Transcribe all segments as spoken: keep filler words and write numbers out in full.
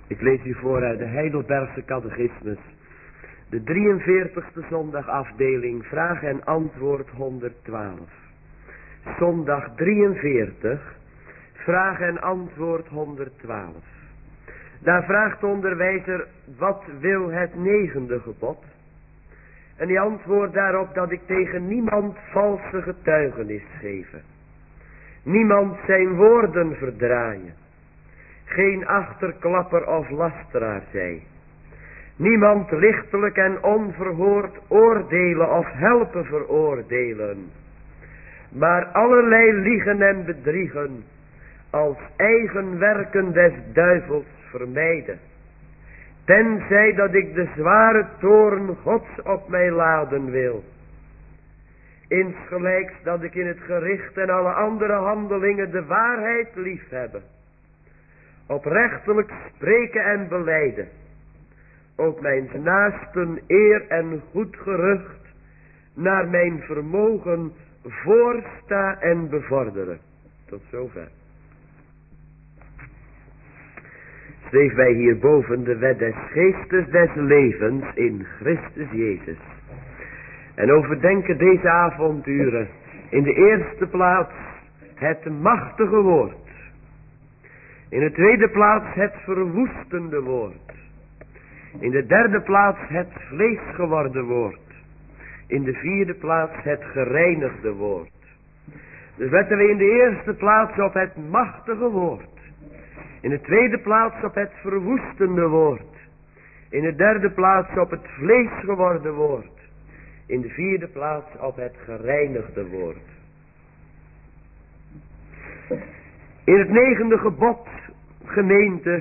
Ik lees u voor uit de Heidelbergse Catechismus, de drieënveertigste zondagafdeling, vraag en antwoord honderdtwaalf. Zondag drieënveertig, vraag en antwoord honderdtwaalf. Daar vraagt de onderwijzer, wat wil het negende gebod? En die antwoordt daarop dat ik tegen niemand valse getuigenis geven. Niemand zijn woorden verdraaien. Geen achterklapper of lasteraar zij. Niemand lichtelijk en onverhoord oordelen of helpen veroordelen. Maar allerlei liegen en bedriegen als eigen werken des duivels vermijden. Tenzij dat ik de zware toorn Gods op mij laden wil. Insgelijks dat ik in het gericht en alle andere handelingen de waarheid liefhebben. Oprechtelijk spreken en belijden. Ook mijn naasten eer en goed gerucht naar mijn vermogen voorsta en bevorderen. Tot zover. Schreef wij hierboven de wet des geestes des levens in Christus Jezus. En overdenken deze avonduren in de eerste plaats het machtige woord. In de tweede plaats het verwoestende woord. In de derde plaats het vlees geworden woord. In de vierde plaats het gereinigde woord. Dus letten we in de eerste plaats op het machtige woord. In de tweede plaats op het verwoestende woord. In de derde plaats op het vlees geworden woord. In de vierde plaats op het gereinigde woord. In het negende gebod, gemeente,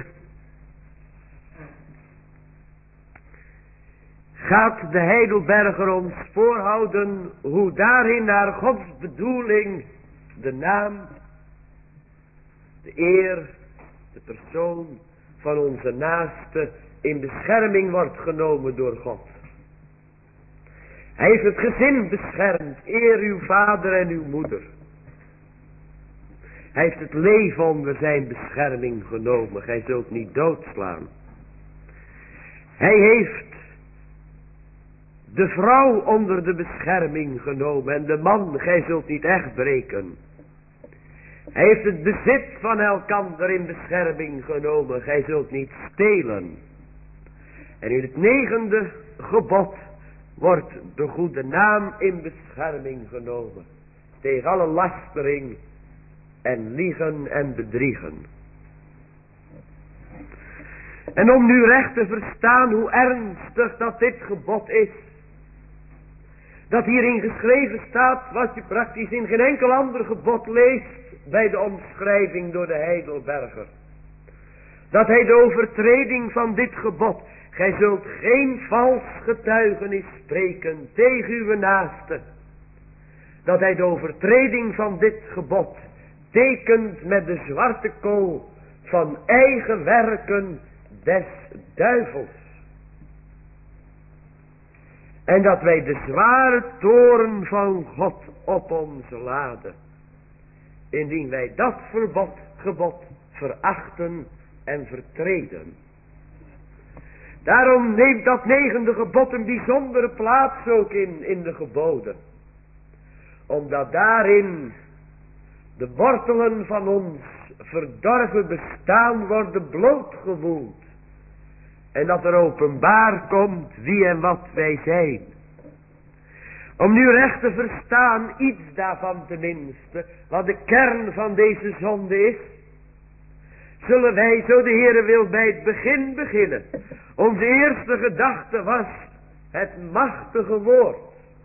gaat de Heidelberger ons voorhouden hoe daarin naar Gods bedoeling de naam, de eer, de persoon van onze naaste in bescherming wordt genomen door God. Hij heeft het gezin beschermd, eer uw vader en uw moeder. Hij heeft het leven onder zijn bescherming genomen, gij zult niet doodslaan. Hij heeft de vrouw onder de bescherming genomen en de man, gij zult niet echt breken. Hij heeft het bezit van elkander in bescherming genomen, gij zult niet stelen. En in het negende gebod wordt de goede naam in bescherming genomen. Tegen alle lastering en liegen en bedriegen. En om nu recht te verstaan hoe ernstig dat dit gebod is. Dat hierin geschreven staat wat je praktisch in geen enkel ander gebod leest bij de omschrijving door de Heidelberger. Dat hij de overtreding van dit gebod, gij zult geen vals getuigenis spreken tegen uw naaste. Dat hij de overtreding van dit gebod tekent met de zwarte kool van eigen werken des duivels. En dat wij de zware toorn van God op ons laden. Indien wij dat verbod, gebod verachten en vertreden. Daarom neemt dat negende gebod een bijzondere plaats ook in, in de geboden. Omdat daarin de wortelen van ons verdorven bestaan worden blootgewoeld. En dat er openbaar komt wie en wat wij zijn. Om nu recht te verstaan, iets daarvan tenminste, wat de kern van deze zonde is, zullen wij, zo de Heere wil, bij het begin beginnen. Onze eerste gedachte was het machtige woord.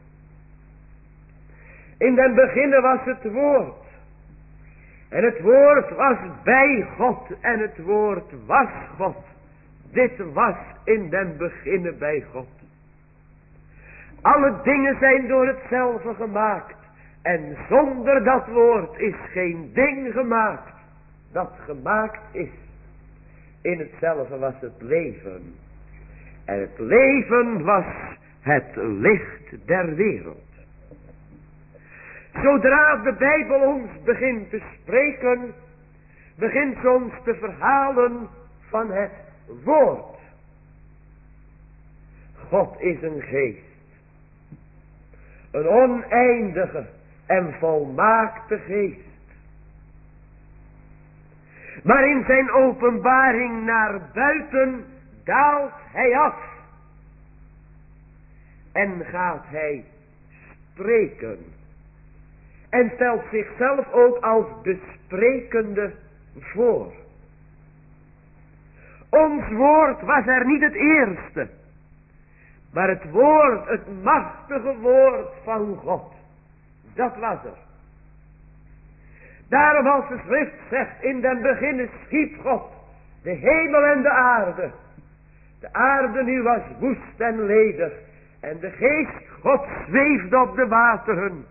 In den beginne was het woord. En het woord was bij God en het woord was God. Dit was in den beginne bij God. Alle dingen zijn door hetzelfde gemaakt. En zonder dat woord is geen ding gemaakt dat gemaakt is. In hetzelfde was het leven. En het leven was het licht der wereld. Zodra de Bijbel ons begint te spreken, begint ze ons te verhalen van het woord. God is een geest. Een oneindige en volmaakte geest. Maar in zijn openbaring naar buiten daalt hij af. En gaat hij spreken. En stelt zichzelf ook als de sprekende voor. Ons woord was er niet het eerste. Maar het woord, het machtige woord van God. Dat was er. Daarom als de schrift zegt, in den beginnen schiep God de hemel en de aarde. De aarde nu was woest en ledig. En de geest God zweefde op de wateren.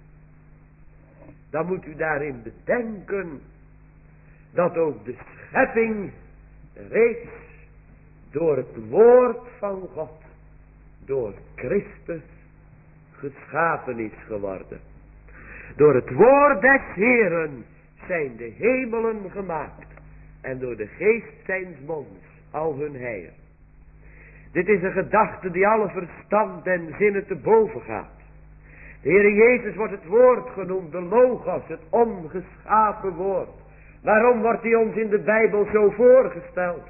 Dan moet u daarin bedenken dat ook de schepping reeds door het woord van God, door Christus geschapen is geworden. Door het woord des Heeren zijn de hemelen gemaakt en door de geest zijns monds al hun heil. Dit is een gedachte die alle verstand en zinnen te boven gaat. De Heere Jezus wordt het woord genoemd, de Logos, het ongeschapen woord. Waarom wordt hij ons in de Bijbel zo voorgesteld?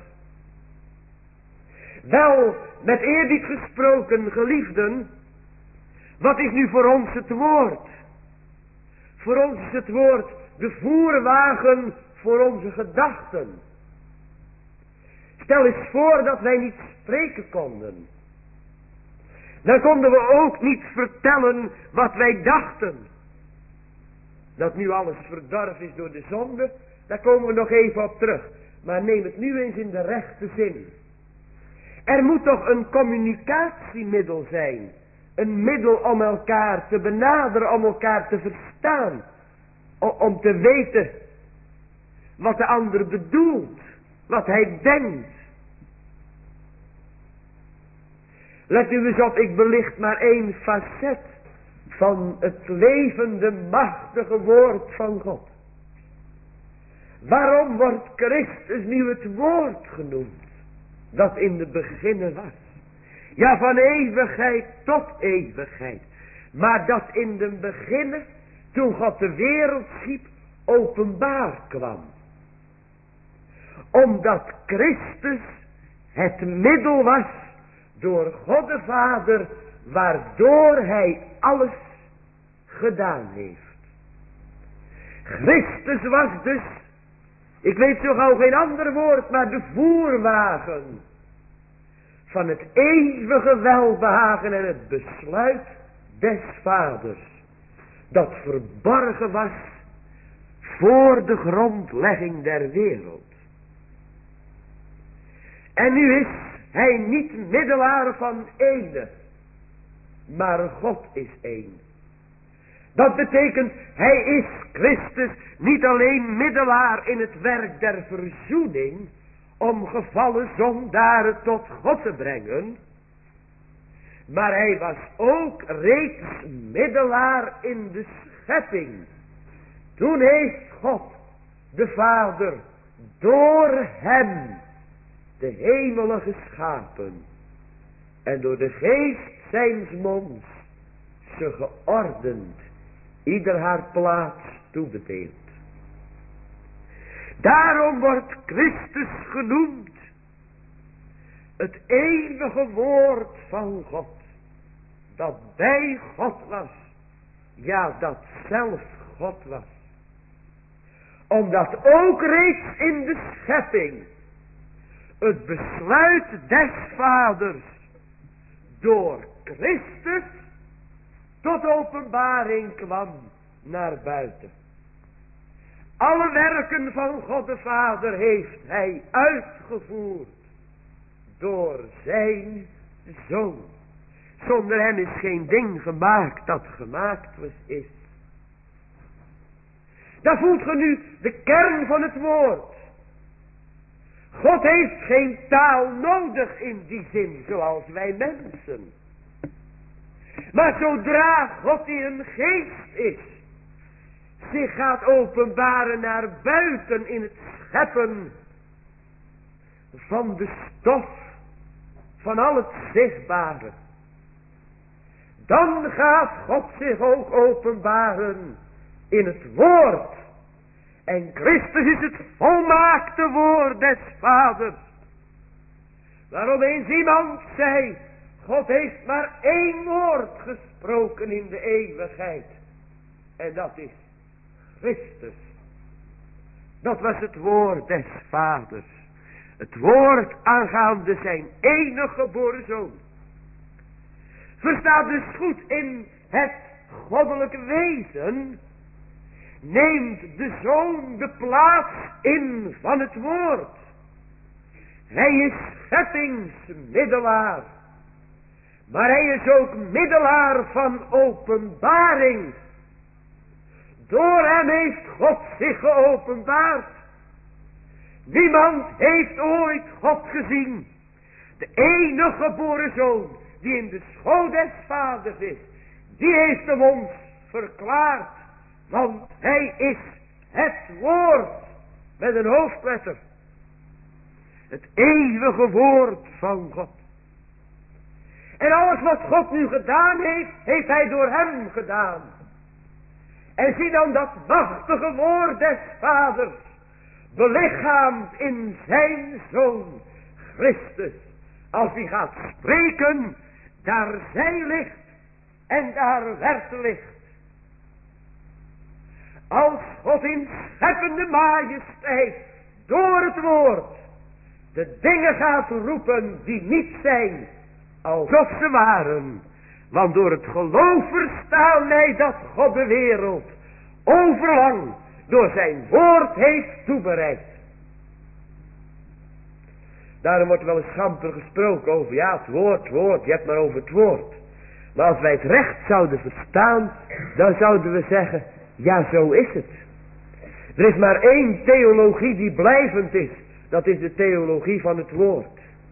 Wel, met eerbied gesproken, geliefden, wat is nu voor ons het woord? Voor ons is het woord de voerwagen voor onze gedachten. Stel eens voor dat wij niet spreken konden. Dan konden we ook niet vertellen wat wij dachten. Dat nu alles verdorven is door de zonde, daar komen we nog even op terug. Maar neem het nu eens in de rechte zin. Er moet toch een communicatiemiddel zijn. Een middel om elkaar te benaderen, om elkaar te verstaan. Om te weten wat de ander bedoelt. Wat hij denkt. Let u eens op, ik belicht maar één facet van het levende, machtige woord van God. Waarom wordt Christus nu het woord genoemd? Dat in de beginnen was. Ja, van eeuwigheid tot eeuwigheid. Maar dat in de beginnen, toen God de wereld schiep, openbaar kwam. Omdat Christus het middel was door God de Vader, waardoor hij alles gedaan heeft. Christus was dus, ik weet zo gauw geen ander woord, maar de voerwagen van het eeuwige welbehagen en het besluit des Vaders, dat verborgen was voor de grondlegging der wereld. En nu is hij niet middelaar van ene, maar God is één. Dat betekent, hij is Christus niet alleen middelaar in het werk der verzoening, om gevallen zondaren tot God te brengen, maar hij was ook reeds middelaar in de schepping. Toen heeft God, de Vader, door hem de hemelen geschapen en door de geest zijns monds ze geordend, ieder haar plaats toebedeeld. Daarom wordt Christus genoemd het eeuwige woord van God, dat bij God was, ja, dat zelf God was. Omdat ook reeds in de schepping het besluit des Vaders door Christus tot openbaring kwam naar buiten. Alle werken van God de Vader heeft hij uitgevoerd door zijn Zoon. Zonder hem is geen ding gemaakt dat gemaakt is. Daar voelt ge nu de kern van het woord. God heeft geen taal nodig in die zin, zoals wij mensen. Maar zodra God die een geest is, zich gaat openbaren naar buiten in het scheppen, van de stof van al het zichtbare, dan gaat God zich ook openbaren in het woord. En Christus is het volmaakte woord des Vaders. Waarom eens iemand zei, God heeft maar één woord gesproken in de eeuwigheid. En dat is Christus. Dat was het woord des Vaders. Het woord aangaande zijn enige geboren zoon. Verstaat dus goed, in het goddelijke wezen neemt de zoon de plaats in van het woord. Hij is scheppingsmiddelaar. Maar hij is ook middelaar van openbaring. Door hem heeft God zich geopenbaard. Niemand heeft ooit God gezien. De enige geboren zoon die in de schoot des Vaders is, die heeft hem ons verklaard. Want hij is het woord met een hoofdletter. Het eeuwige woord van God. En alles wat God nu gedaan heeft, heeft hij door hem gedaan. En zie dan dat machtige woord des Vaders, belichaamd in zijn Zoon Christus. Als hij gaat spreken, daar zij licht en daar werd licht. Als God in scheppende majesteit door het woord de dingen gaat roepen die niet zijn alsof ze waren. Want door het geloof verstaan wij dat God de wereld overlang door zijn woord heeft toebereid. Daarom wordt er wel eens schamper gesproken over, ja, het woord, het woord, je hebt maar over het woord. Maar als wij het recht zouden verstaan, dan zouden we zeggen, ja, zo is het. Er is maar één theologie die blijvend is. Dat is de theologie van het woord.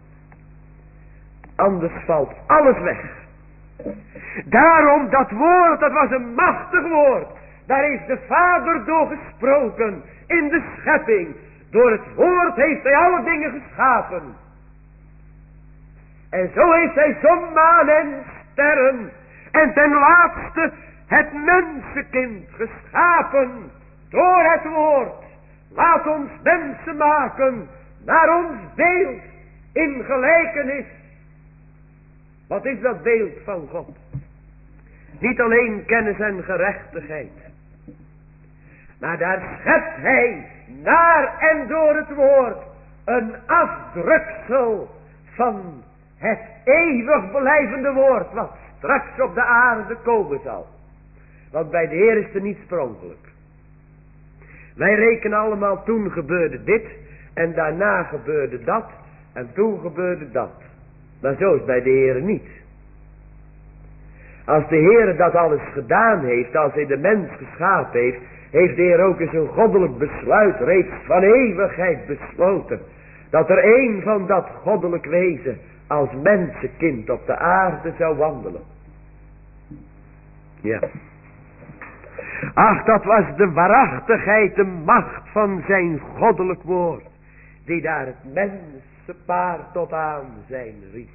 Anders valt alles weg. Daarom, dat woord, dat was een machtig woord. Daar heeft de Vader door gesproken in de schepping. Door het woord heeft hij alle dingen geschapen. En zo heeft hij zon, maan en sterren. En ten laatste het mensenkind geschapen door het woord. Laat ons mensen maken naar ons beeld in gelijkenis. Wat is dat beeld van God? Niet alleen kennis en gerechtigheid. Maar daar schept hij naar en door het woord een afdruksel van het eeuwig blijvende woord. Wat straks op de aarde komen zal. Want bij de Heer is er niet spronkelijk. Wij rekenen allemaal, toen gebeurde dit en daarna gebeurde dat en toen gebeurde dat. Maar zo is het bij de Heer niet. Als de Heer dat alles gedaan heeft, als hij de mens geschapen heeft, heeft de Heer ook in zijn goddelijk besluit reeds van eeuwigheid besloten. Dat er één van dat goddelijk wezen als mensenkind op de aarde zou wandelen. Ja. Ach, dat was de waarachtigheid, de macht van zijn goddelijk woord. Die daar het mensenpaar tot aan zijn riep.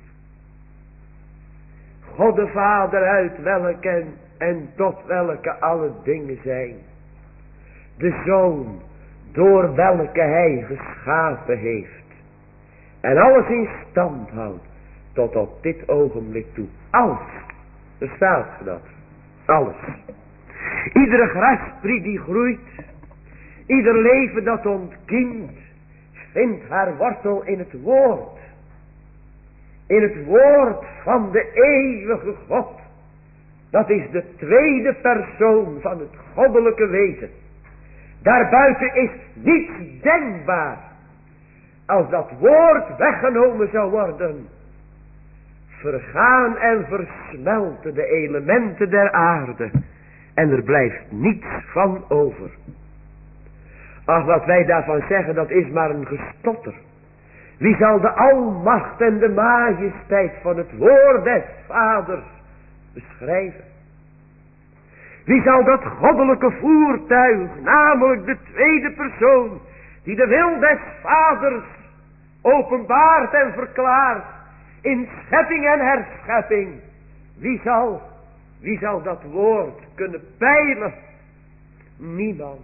God de Vader uit welke en, en tot welke alle dingen zijn. De Zoon door welke hij geschapen heeft. En alles in stand houdt tot op dit ogenblik toe. Alles. Bestaat ge dat? Alles. Iedere graspriet die groeit. Ieder leven dat ontkiemt. Vindt haar wortel in het woord. In het woord van de eeuwige God. Dat is de tweede persoon van het goddelijke wezen. Daarbuiten is niets denkbaar. Als dat woord weggenomen zou worden. Vergaan en versmelten de elementen der aarde. En er blijft niets van over. Ach, wat wij daarvan zeggen, dat is maar een gestotter. Wie zal de almacht en de majesteit van het woord des Vaders beschrijven? Wie zal dat goddelijke voertuig, namelijk de tweede persoon, die de wil des Vaders openbaart en verklaart in schepping en herschepping. Wie zal, wie zal dat woord kunnen peilen? Niemand.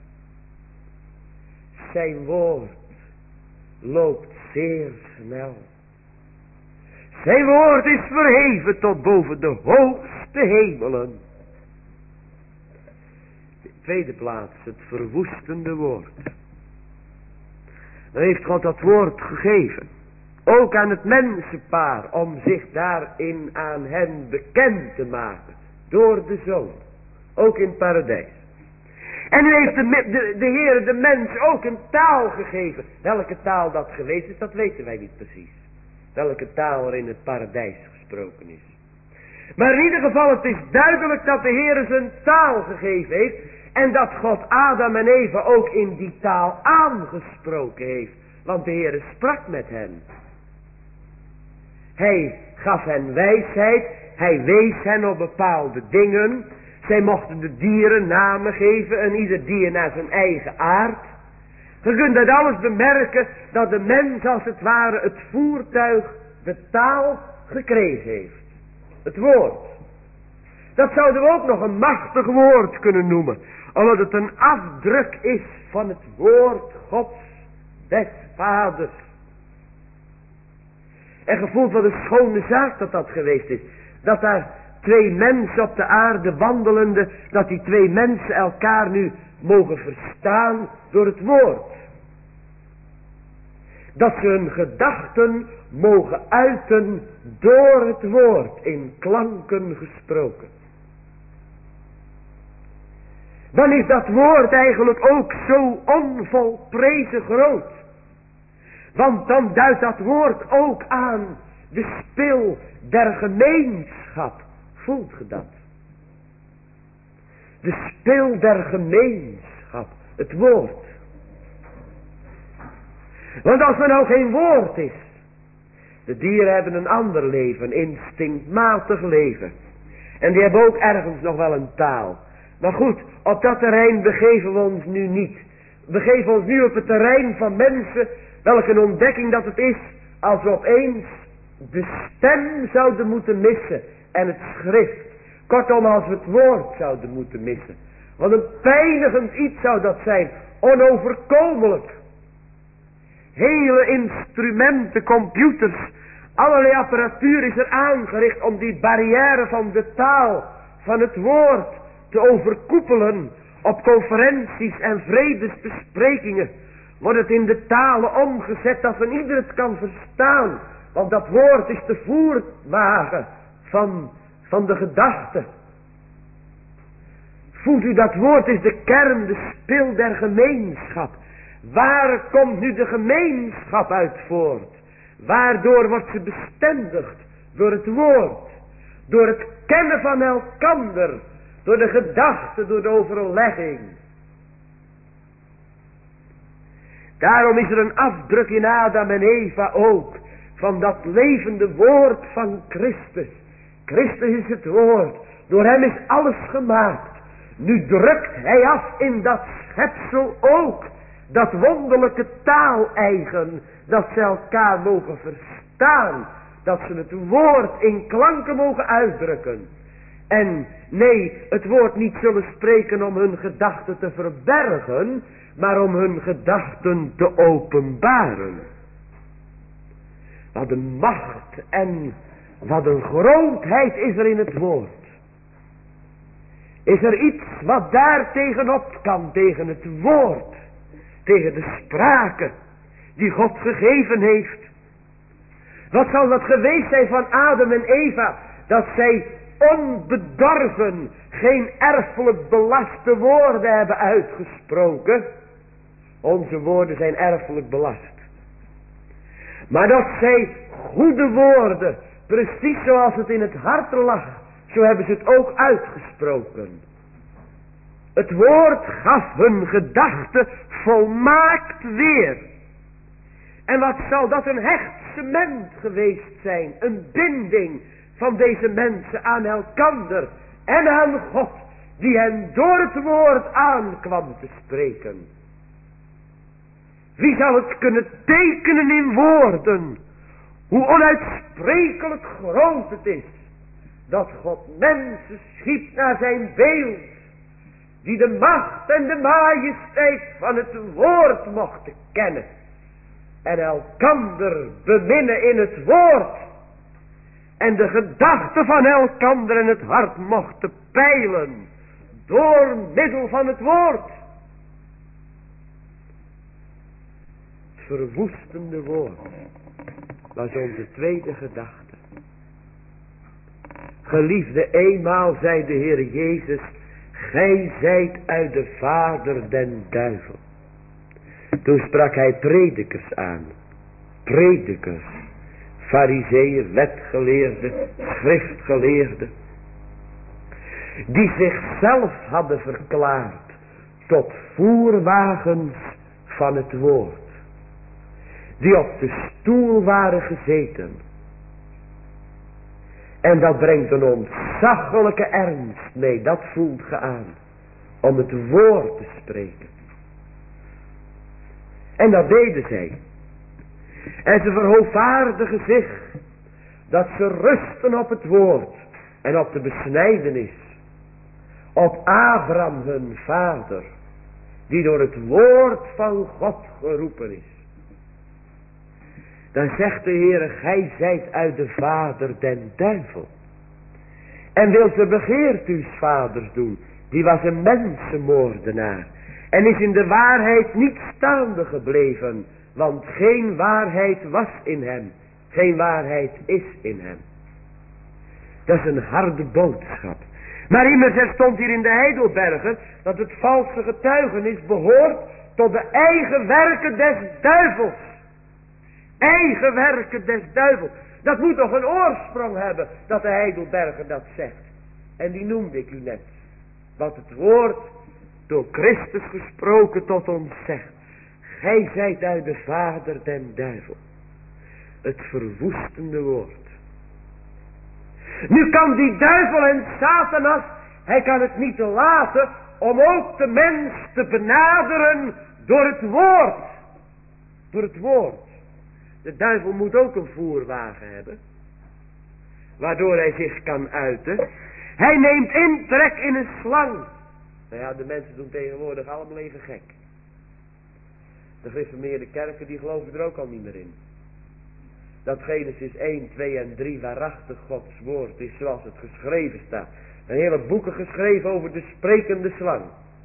Zijn woord loopt zeer snel. Zijn woord is verheven tot boven de hoogste hemelen. In de tweede plaats het verwoestende woord. Dan heeft God dat woord gegeven. Ook aan het mensenpaar. Om zich daarin aan hen bekend te maken. Door de Zoon. Ook in het paradijs. En nu heeft de, de, de Heer de mens ook een taal gegeven. Welke taal dat geweest is, dat weten wij niet precies. Welke taal er in het paradijs gesproken is. Maar in ieder geval, het is duidelijk dat de Heer zijn taal gegeven heeft. En dat God Adam en Eva ook in die taal aangesproken heeft. Want de Heer sprak met hen. Hij gaf hen wijsheid. Hij wees hen op bepaalde dingen. Zij mochten de dieren namen geven. En ieder dier naar zijn eigen aard. Je kunt uit alles bemerken dat de mens als het ware het voertuig, de taal gekregen heeft. Het woord. Dat zouden we ook nog een machtig woord kunnen noemen. Omdat het een afdruk is van het woord Gods, des Vaders. En gevoeld wat een schone zaak dat dat geweest is. Dat daar twee mensen op de aarde wandelende, dat die twee mensen elkaar nu mogen verstaan door het woord. Dat ze hun gedachten mogen uiten door het woord, in klanken gesproken. Dan is dat woord eigenlijk ook zo onvolprezen groot. Want dan duidt dat woord ook aan de spil der gemeenschap. Voelt ge dat? De spil der gemeenschap. Het woord. Want als er nou geen woord is. De dieren hebben een ander leven. Instinctmatig leven. En die hebben ook ergens nog wel een taal. Maar goed, op dat terrein begeven we ons nu niet. We begeven ons nu op het terrein van mensen. Welke een ontdekking dat het is. Als we opeens de stem zouden moeten missen. En het schrift. Kortom, als we het woord zouden moeten missen. Wat een pijnigend iets zou dat zijn. Onoverkomelijk. Hele instrumenten, computers. Allerlei apparatuur is er aangericht om die barrière van de taal. Van het woord te overkoepelen. Op conferenties en vredesbesprekingen. Wordt het in de talen omgezet dat een ieder het kan verstaan. Want dat woord is de voerwagen van, van de gedachte. Voelt u, dat woord is de kern, de spil der gemeenschap. Waar komt nu de gemeenschap uit voort? Waardoor wordt ze bestendigd? Door het woord. Door het kennen van elkander. Door de gedachte, door de overlegging. Daarom is er een afdruk in Adam en Eva ook. Van dat levende woord van Christus. Christus is het woord. Door hem is alles gemaakt. Nu drukt hij af in dat schepsel ook. Dat wonderlijke taal eigen. Dat ze elkaar mogen verstaan. Dat ze het woord in klanken mogen uitdrukken. En nee, het woord niet zullen spreken om hun gedachten te verbergen. Maar om hun gedachten te openbaren. Wat een macht en wat een grootheid is er in het woord. Is er iets wat daar tegenop kan, tegen het woord. Tegen de sprake die God gegeven heeft. Wat zal dat geweest zijn van Adam en Eva. Dat zij onbedorven geen erfelijk belaste woorden hebben uitgesproken. Onze woorden zijn erfelijk belast. Maar dat zij goede woorden, precies zoals het in het hart lag, zo hebben ze het ook uitgesproken. Het woord gaf hun gedachten volmaakt weer. En wat zal dat een hecht cement geweest zijn, een binding van deze mensen aan elkander en aan God, die hen door het woord aankwam te spreken. Wie zal het kunnen tekenen in woorden? Hoe onuitsprekelijk groot het is. Dat God mensen schiep naar zijn beeld. Die de macht en de majesteit van het woord mochten kennen. En elkander beminnen in het woord. En de gedachten van elkander in het hart mochten peilen. Door middel van het woord. Het verwoestende woord was onze tweede gedachte. Geliefde, eenmaal zei de Heer Jezus: gij zijt uit de vader den duivel. Toen sprak hij predikers aan. Predikers. Farizeeën, wetgeleerden, schriftgeleerden. Die zichzelf hadden verklaard tot voerwagens van het woord. Die op de stoel waren gezeten. En dat brengt een ontzaglijke ernst mee, dat voelt ge aan. Om het woord te spreken. En dat deden zij. En ze verhoogvaardigen zich dat ze rusten op het woord en op de besnijdenis. Op Abraham hun vader, die door het woord van God geroepen is. Dan zegt de Heer: gij zijt uit de vader den duivel. En wil ze begeert uws vaders doen. Die was een mensenmoordenaar. En is in de waarheid niet staande gebleven. Want geen waarheid was in hem. Geen waarheid is in hem. Dat is een harde boodschap. Maar immers er stond hier in de Heidelbergen dat het valse getuigenis behoort tot de eigen werken des duivels. Eigen werken des duivels. Dat moet toch een oorsprong hebben dat de Heidelberger dat zegt. En die noemde ik u net. Wat het woord door Christus gesproken tot ons zegt. Gij zijt uit de vader den duivel. Het verwoestende woord. Nu kan die duivel en Satanas, hij kan het niet laten om ook de mens te benaderen door het woord. Door het woord. De duivel moet ook een voerwagen hebben. Waardoor hij zich kan uiten. Hij neemt intrek in een slang. Nou ja, de mensen doen tegenwoordig allemaal even gek. De gereformeerde kerken die geloven er ook al niet meer in. Dat Genesis één, twee en drie waarachtig Gods woord is zoals het geschreven staat. Een hele boeken geschreven over de sprekende slang.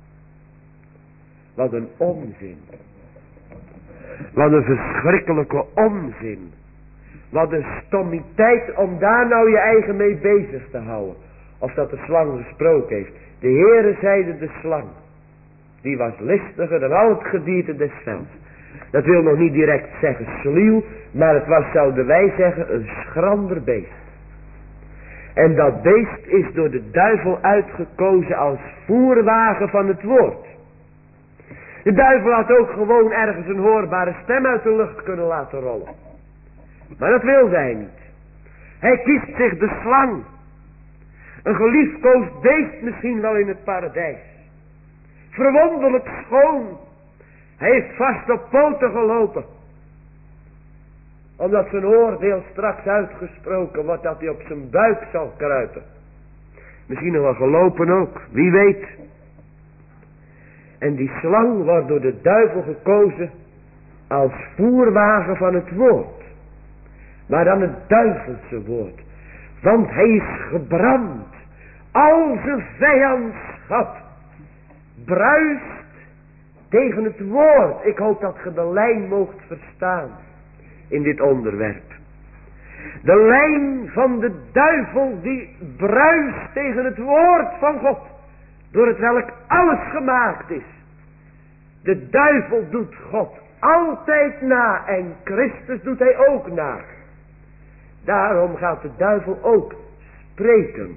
Wat een onzin. Wat een verschrikkelijke onzin. Wat een stommiteit om daar nou je eigen mee bezig te houden. Of dat de slang gesproken heeft. De Heere zeide de slang. Die was listiger dan al het gedierte des velds. Dat wil nog niet direct zeggen sluw. Maar het was, zouden wij zeggen, een schrander beest. En dat beest is door de duivel uitgekozen als voerwagen van het woord. De duivel had ook gewoon ergens een hoorbare stem uit de lucht kunnen laten rollen. Maar dat wilde hij niet. Hij kiest zich de slang. Een geliefkoosd beest misschien wel in het paradijs. Verwonderlijk schoon. Hij heeft vast op poten gelopen. Omdat zijn oordeel straks uitgesproken wordt dat hij op zijn buik zal kruipen. Misschien nog wel gelopen ook, wie weet. En die slang wordt door de duivel gekozen als voerwagen van het woord. Maar dan het duivelse woord. Want hij is gebrand. Al zijn vijandschap bruist tegen het woord. Ik hoop dat ge de lijn moogt verstaan in dit onderwerp. De lijn van de duivel die bruist tegen het woord van God. Door het welk alles gemaakt is. De duivel doet God altijd na en Christus doet hij ook na. Daarom gaat de duivel ook spreken.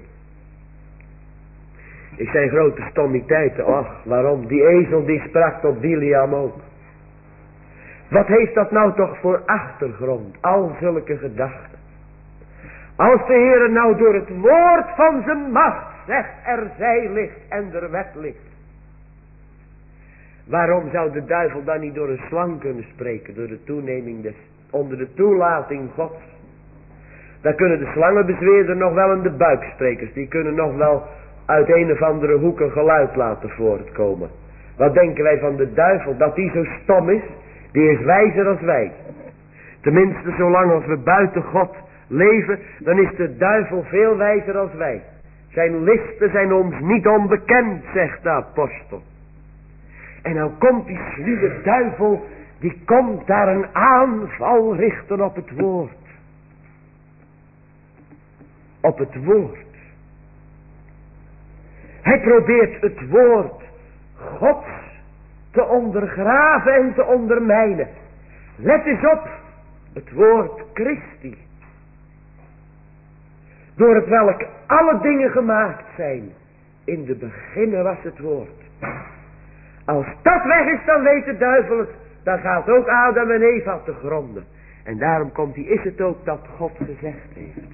Ik zei grote stommiteiten. Ach, waarom? Die ezel die sprak tot Biliam ook. Wat heeft dat nou toch voor achtergrond? Al zulke gedachten. Als de Heer nou door het woord van zijn macht zegt, er zij licht en er werd licht. Waarom zou de duivel dan niet door een slang kunnen spreken? Door de toeneming des, onder de toelating Gods. Dan kunnen de slangenbezweerder nog wel in de buiksprekers. Die kunnen nog wel uit een of andere hoek een geluid laten voortkomen. Wat denken wij van de duivel? Dat die zo stom is? Die is wijzer als wij. Tenminste, zolang als we buiten God leven, dan is de duivel veel wijzer als wij. Zijn listen zijn ons niet onbekend, zegt de apostel. En dan komt die sluwe duivel, die komt daar een aanval richten op het woord. Op het woord. Hij probeert het woord Gods te ondergraven en te ondermijnen. Let eens op, het woord Christi. Door het welk alle dingen gemaakt zijn. In de beginnen was het woord. Als dat weg is, dan weet de duivel het. Dan gaat ook Adam en Eva te gronden. En daarom komt hij, is het ook dat God gezegd heeft.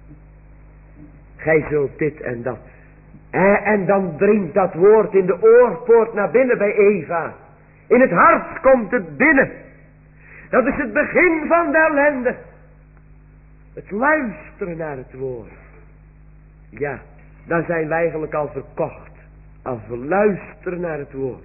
Gij zult dit en dat. En, en dan dringt dat woord in de oorpoort naar binnen bij Eva. In het hart komt het binnen. Dat is het begin van de ellende. Het luisteren naar het woord. Ja, dan zijn wij eigenlijk al verkocht. Als we luisteren naar het woord.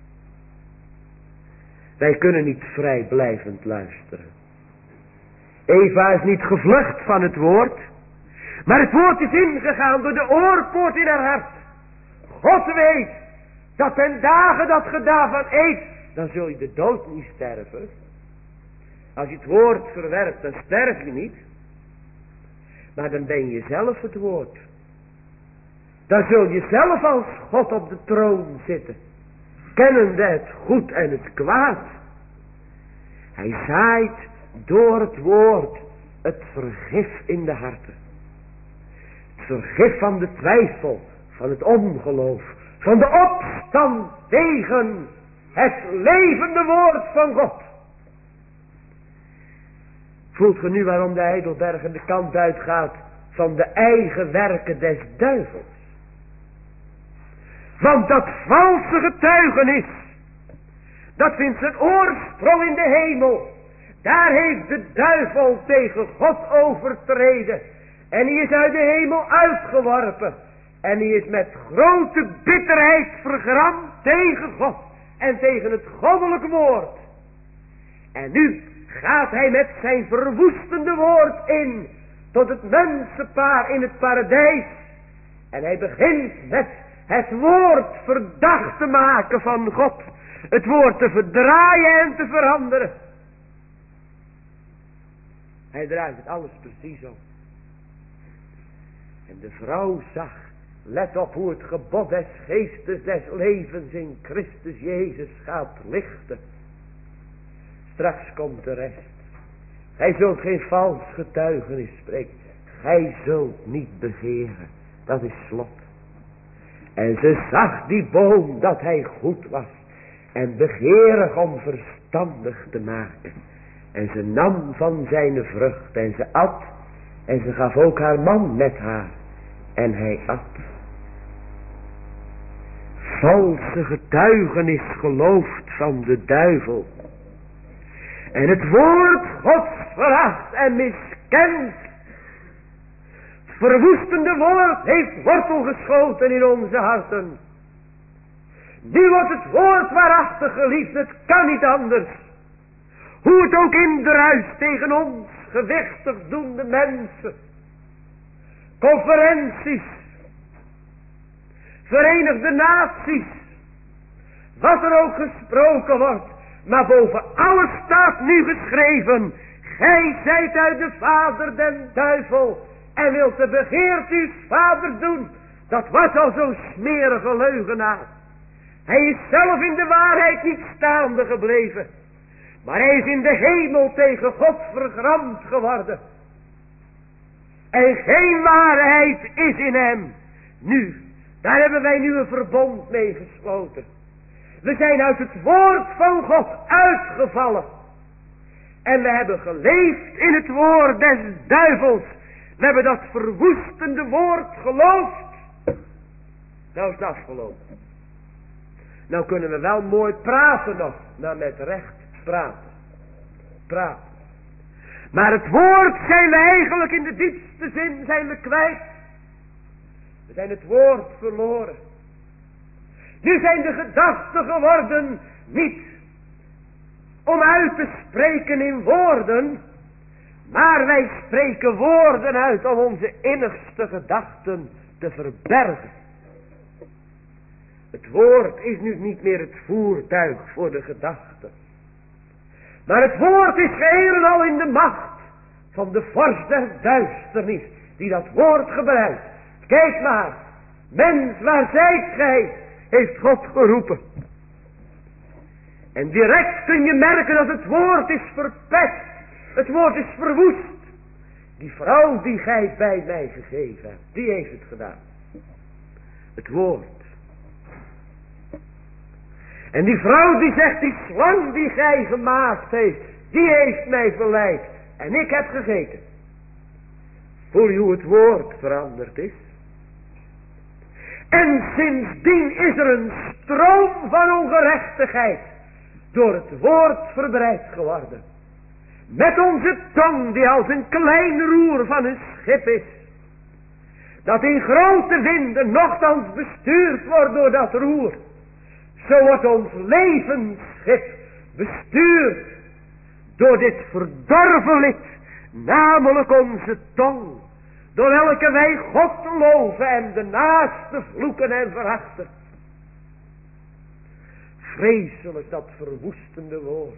Wij kunnen niet vrijblijvend luisteren. Eva is niet gevlucht van het woord. Maar het woord is ingegaan door de oorpoort in haar hart. God weet dat ten dagen dat ge daarvan eet, dan zul je de dood niet sterven. Als je het woord verwerpt, dan sterf je niet. Maar dan ben je zelf het woord. Dan zul je zelf als God op de troon zitten. Kennende het goed en het kwaad. Hij zaait door het woord het vergif in de harten. Het vergif van de twijfel, van het ongeloof, van de opstand tegen het levende woord van God. Voelt ge nu waarom de Heidelberger de kant uitgaat van de eigen werken des duivels? Want dat valse getuigenis, dat vindt zijn oorsprong in de hemel. Daar heeft de duivel tegen God overtreden. En die is uit de hemel uitgeworpen. En die is met grote bitterheid vergramd tegen God. En tegen het goddelijke woord. En nu gaat hij met zijn verwoestende woord in. Tot het mensenpaar in het paradijs. En hij begint met het woord verdacht te maken van God. Het woord te verdraaien en te veranderen. Hij draait het alles precies om. En de vrouw zag, let op hoe het gebod des geestes des levens in Christus Jezus gaat lichten. Straks komt de rest. Gij zult geen vals getuigenis spreken. Gij zult niet begeren. Dat is slot. En ze zag die boom dat hij goed was. En begeerig om verstandig te maken. En ze nam van zijn vrucht en ze at. En ze gaf ook haar man met haar. En hij at. Valse getuigenis gelooft van de duivel. En het woord Gods veracht en miskent. Het verwoestende woord heeft wortel geschoten in onze harten. Nu wordt het woord waarachtig geliefd. Het kan niet anders. Hoe het ook indruist tegen ons gewichtig doende mensen. Conferenties. Verenigde Naties. Wat er ook gesproken wordt. Maar boven alles staat nu geschreven. Gij zijt uit de vader den duivel. En wilt de begeert uw vader doen. Dat was al zo'n smerige leugenaar. Hij is zelf in de waarheid niet staande gebleven. Maar hij is in de hemel tegen God vergramd geworden. En geen waarheid is in hem. Nu, daar hebben wij nu een verbond mee gesloten. We zijn uit het woord van God uitgevallen. En we hebben geleefd in het woord des duivels. We hebben dat verwoestende woord geloofd. Nou is het afgelopen. Nou kunnen we wel mooi praten nog. Nou met recht praten. Praten. Maar het woord zijn we eigenlijk in de diepste zin zijn we kwijt. We zijn het woord verloren. Nu zijn de gedachten geworden niet om uit te spreken in woorden. Maar wij spreken woorden uit om onze innigste gedachten te verbergen. Het woord is nu niet meer het voertuig voor de gedachten. Maar het woord is geheel en al in de macht van de vorst der duisternis die dat woord gebruikt. Kijk maar, mens, waar zijt gij? Heeft God geroepen. En direct kun je merken dat het woord is verpest. Het woord is verwoest. Die vrouw die gij bij mij gegeven hebt, die heeft het gedaan. Het woord. En die vrouw die zegt, die slang die gij gemaakt heeft, die heeft mij verleid. En ik heb gegeten. Voel je hoe het woord veranderd is? En sindsdien is er een stroom van ongerechtigheid door het woord verbreid geworden. Met onze tong die als een klein roer van een schip is. Dat in grote winden nochtans bestuurd wordt door dat roer. Zo wordt ons levensschip bestuurd door dit verdorven lid, namelijk onze tong. Door welke wij God loven en de naaste vloeken en verachten. Vreselijk dat verwoestende woord.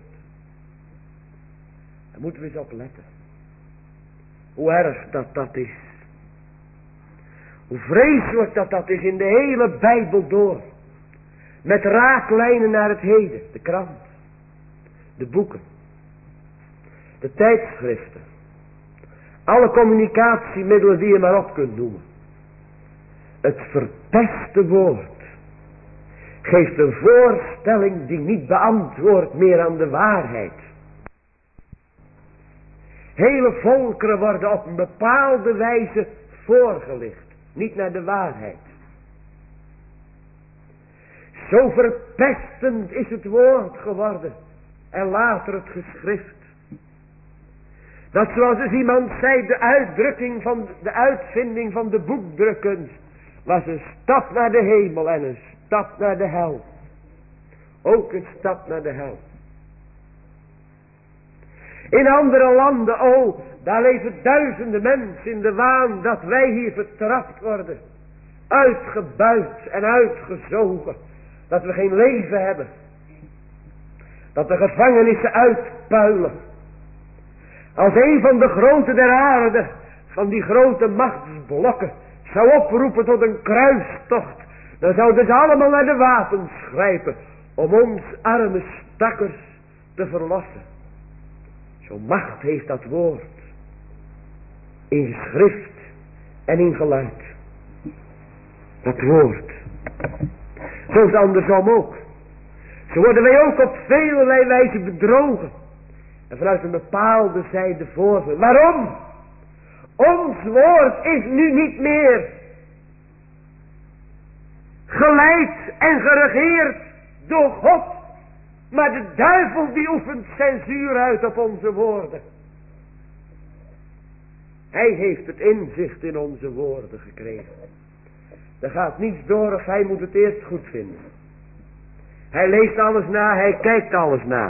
Daar moeten we eens op letten. Hoe erg dat dat is. Hoe vreselijk dat dat is in de hele Bijbel door. Met raaklijnen naar het heden. De krant. De boeken. De tijdschriften. Alle communicatiemiddelen die je maar op kunt noemen. Het verpeste woord geeft een voorstelling die niet beantwoordt meer aan de waarheid. Hele volkeren worden op een bepaalde wijze voorgelicht. Niet naar de waarheid. Zo verpestend is het woord geworden. En later het geschrift. Dat zoals eens iemand zei, de uitdrukking van de uitvinding van de boekdrukkunst was een stap naar de hemel en een stap naar de hel. Ook een stap naar de hel. In andere landen, oh, daar leven duizenden mensen in de waan dat wij hier vertrapt worden. Uitgebuit en uitgezogen. Dat we geen leven hebben. Dat de gevangenissen uitpuilen. Als een van de grote der aarde, van die grote machtsblokken, zou oproepen tot een kruistocht, dan zouden ze allemaal naar de wapens grijpen, om ons arme stakkers te verlossen. Zo'n macht heeft dat woord, in schrift en in geluid. Dat woord. Zo is het andersom ook. Zo worden wij ook op vele wijze bedrogen. En vanuit een bepaalde zijde voorbeeld. Waarom? Ons woord is nu niet meer geleid en geregeerd door God. Maar de duivel die oefent censuur uit op onze woorden. Hij heeft het inzicht in onze woorden gekregen. Er gaat niets door of hij moet het eerst goed vinden. Hij leest alles na, hij kijkt alles na.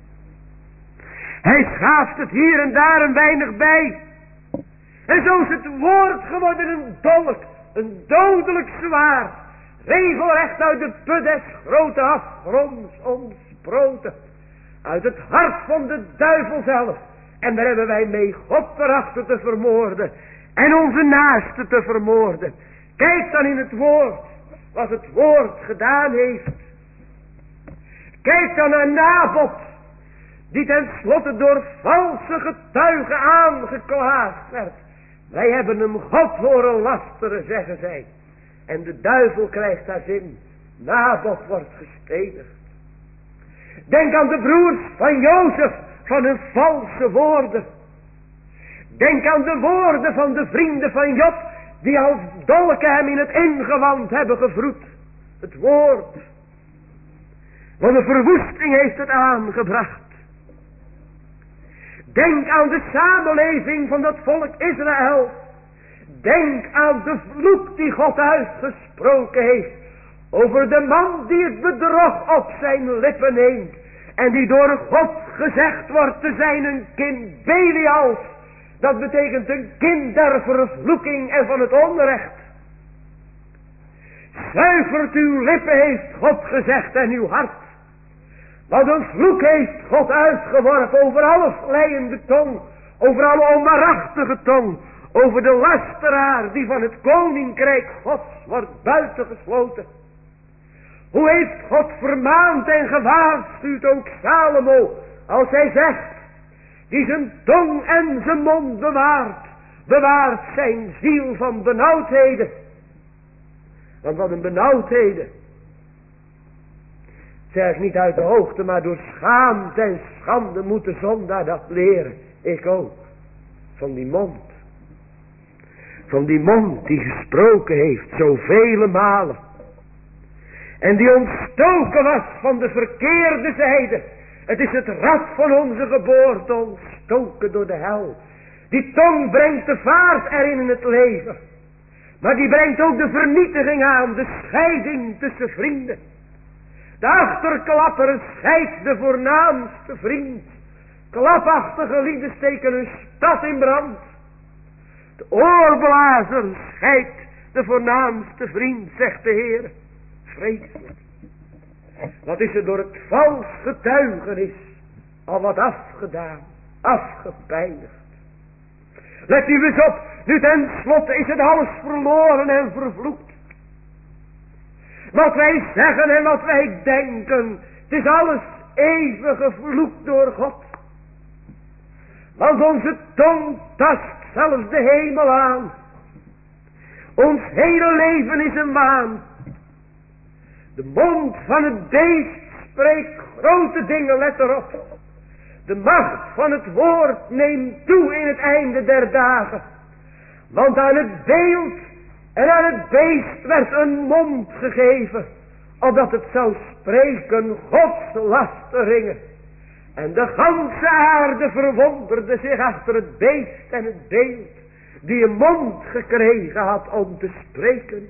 Hij schaaft het hier en daar een weinig bij. En zo is het woord geworden een dolk, een dodelijk zwaard. Regelrecht uit de put des grote afgronds ontsproten. Uit het hart van de duivel zelf. En daar hebben wij mee God erachter te vermoorden. En onze naasten te vermoorden. Kijk dan in het woord. Wat het woord gedaan heeft. Kijk dan naar Nabot. Die tenslotte door valse getuigen aangeklaagd werd. Wij hebben hem God horen lasteren, zeggen zij. En de duivel krijgt daar zin. Nabot wordt gestenigd. Denk aan de broers van Jozef van hun valse woorden. Denk aan de woorden van de vrienden van Job, die als dolken hem in het ingewand hebben gevroed. Het woord. Want de verwoesting heeft het aangebracht. Denk aan de samenleving van dat volk Israël. Denk aan de vloek die God uitgesproken heeft. Over de man die het bedrog op zijn lippen neemt. En die door God gezegd wordt te zijn een kind Belials. Dat betekent een kind der vervloeking en van het onrecht. Zuivert uw lippen, heeft God gezegd, en uw hart. Want een vloek heeft God uitgeworpen over alle vleiende tong. Over alle onwaarachtige tong. Over de lasteraar die van het koninkrijk Gods wordt buitengesloten. Hoe heeft God vermaand en gewaarschuwd ook Salomo. Als hij zegt. Die zijn tong en zijn mond bewaart. Bewaart zijn ziel van benauwdheden. Want wat een benauwdheden. Zeg niet uit de hoogte, maar door schaamte en schande moet de zondaar dat leren. Ik ook. Van die mond. Van die mond die gesproken heeft zoveel malen. En die ontstoken was van de verkeerde zijde. Het is het rad van onze geboorte ontstoken door de hel. Die tong brengt de vaart erin in het leven. Maar die brengt ook de vernietiging aan. De scheiding tussen vrienden. De achterklapper scheidt de voornaamste vriend. Klapachtige lieden steken een stad in brand. De oorblazer scheidt de voornaamste vriend, zegt de Heer. Vreselijk. Wat is er door het vals getuigenis al wat afgedaan, afgepijnigd. Let u eens op, nu ten slotte is het alles verloren en vervloekt. Wat wij zeggen en wat wij denken, het is alles even gevloekt door God. Want onze tong tast zelfs de hemel aan. Ons hele leven is een waan. De mond van het beest spreekt grote dingen, let erop. De macht van het woord neemt toe in het einde der dagen. Want aan het beeld en aan het beest werd een mond gegeven. Opdat het zou spreken Gods lasteringen. En de ganse aarde verwonderde zich achter het beest en het beeld. Die een mond gekregen had om te spreken.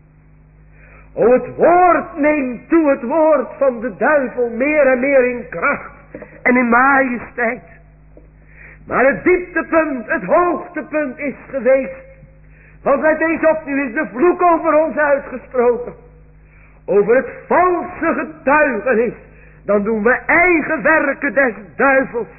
O, het woord neemt toe, het woord van de duivel, meer en meer in kracht en in majesteit. Maar het dieptepunt, het hoogtepunt is geweest. Want uit deze op nu is de vloek over ons uitgesproken. Over het valse getuigenis. Dan doen we eigen werken des duivels.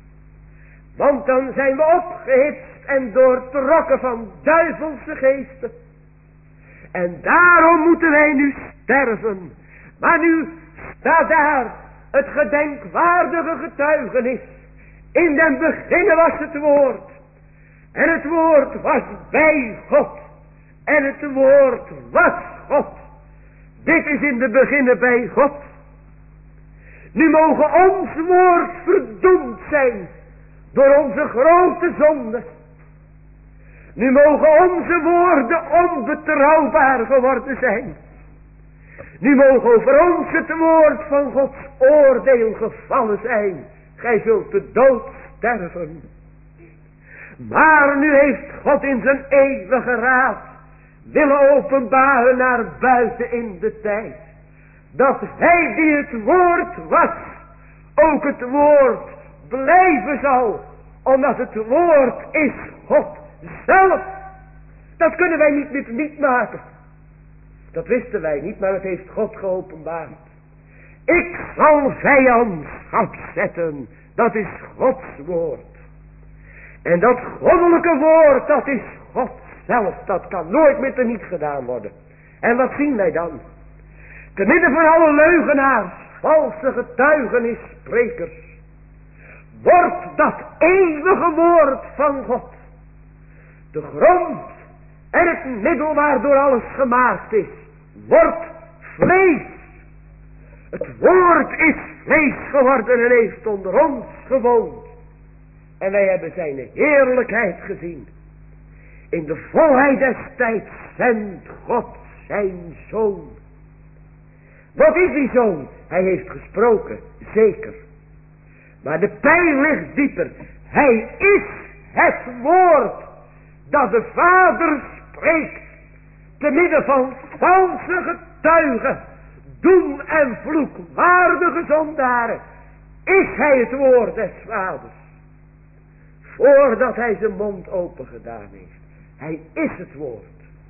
Want dan zijn we opgehitst en doortrokken van duivelse geesten. En daarom moeten wij nu sterven. Maar nu staat daar het gedenkwaardige getuigenis. In den beginnen was het woord. En het woord was bij God. En het woord was God. Dit is in de beginnen bij God. Nu mogen ons woord verdoemd zijn. Door onze grote zonde. Nu mogen onze woorden onbetrouwbaar geworden zijn. Nu mogen over ons het woord van Gods oordeel gevallen zijn. Gij zult de dood sterven. Maar nu heeft God in zijn eeuwige raad willen openbaren naar buiten in de tijd. Dat hij die het woord was, ook het woord blijven zal. Omdat het woord is God zelf. Dat kunnen wij niet met niet maken. Dat wisten wij niet, maar het heeft God geopenbaard. Ik zal vijandschap zetten. Dat is Gods woord. En dat goddelijke woord, dat is God zelf. Dat kan nooit met er niet gedaan worden. En wat zien wij dan? Te midden van alle leugenaars, valse getuigenissprekers, wordt dat eeuwige woord van God de grond en het middel waardoor alles gemaakt is, wordt vlees. Het woord is vlees geworden en heeft onder ons gewoond. En wij hebben zijn heerlijkheid gezien. In de volheid des tijds zendt God zijn zoon. Wat is die zoon? Hij heeft gesproken, zeker. Maar de pijl ligt dieper. Hij is het woord dat de Vader spreekt. Te midden van valse getuigen, doen en vloekwaardige zondaren, is hij het woord des Vaders. Voordat hij zijn mond open gedaan heeft. Hij is het woord.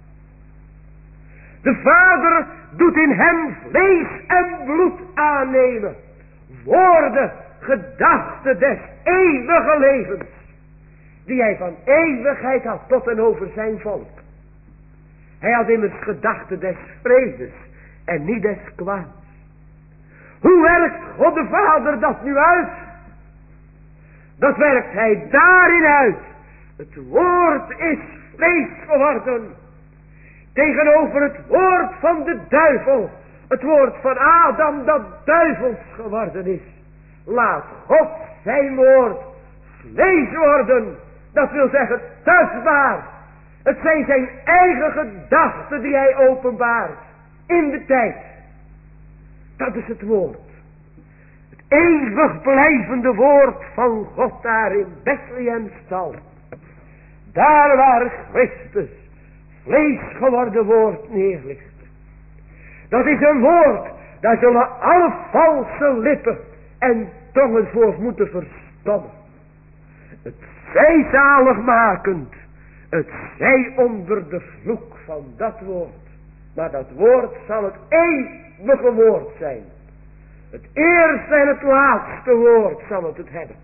De Vader doet in hem vlees en bloed aannemen. Woorden, gedachten des eeuwige levens. Die hij van eeuwigheid had tot en over zijn volk. Hij had immers gedachten des vredes en niet des kwaads. Hoe werkt God de Vader dat nu uit? Dat werkt hij daarin uit. Het woord is vlees geworden. Tegenover het woord van de duivel. Het woord van Adam dat duivels geworden is. Laat God zijn woord vlees worden. Dat wil zeggen tastbaar. Het zijn zijn eigen gedachten die hij openbaart. In de tijd. Dat is het woord. Het eeuwig blijvende woord van God daar in Bethlehem stal. Daar waar Christus vlees geworden woord neerligt. Dat is een woord, daar zullen alle valse lippen en tongen voor moeten verstommen. Het zij zaligmakend, het zij onder de vloek van dat woord. Maar dat woord zal het eeuwige woord zijn. Het eerste en het laatste woord zal het het hebben.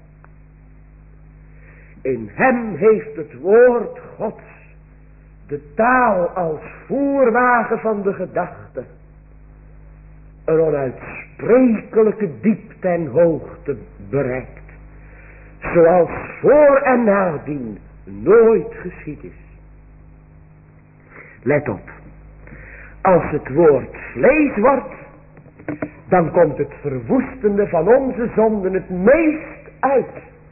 In hem heeft het woord Gods de taal als voerwagen van de gedachte een onuitsprekelijke diepte en hoogte bereikt. Zoals voor en nadien nooit geschied is. Let op. Als het woord vlees wordt, dan komt het verwoestende van onze zonden het meest uit.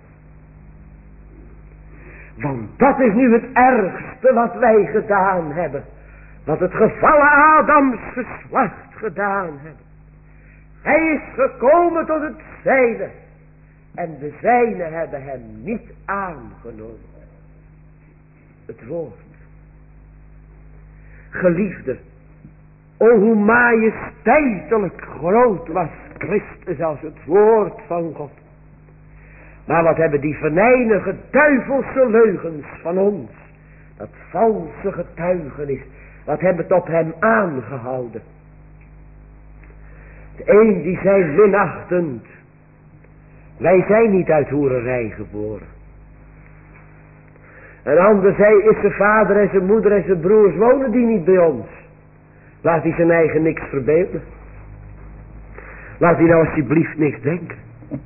Want dat is nu het ergste wat wij gedaan hebben. Wat het gevallen Adams geslacht gedaan hebben. Hij is gekomen tot het zijne. En de zijnen hebben hem niet aangenomen. Het woord. Geliefde. O hoe majesteitelijk groot was Christus als het woord van God. Maar wat hebben die venijnige duivelse leugens van ons. Dat valse getuigenis. Wat hebben het op hem aangehouden. De een die zei minachtend. Wij zijn niet uit hoererij geboren. Een ander zei, is zijn vader en zijn moeder en zijn broers, wonen die niet bij ons? Laat hij zijn eigen niks verbeelden. Laat hij nou alsjeblieft niks denken.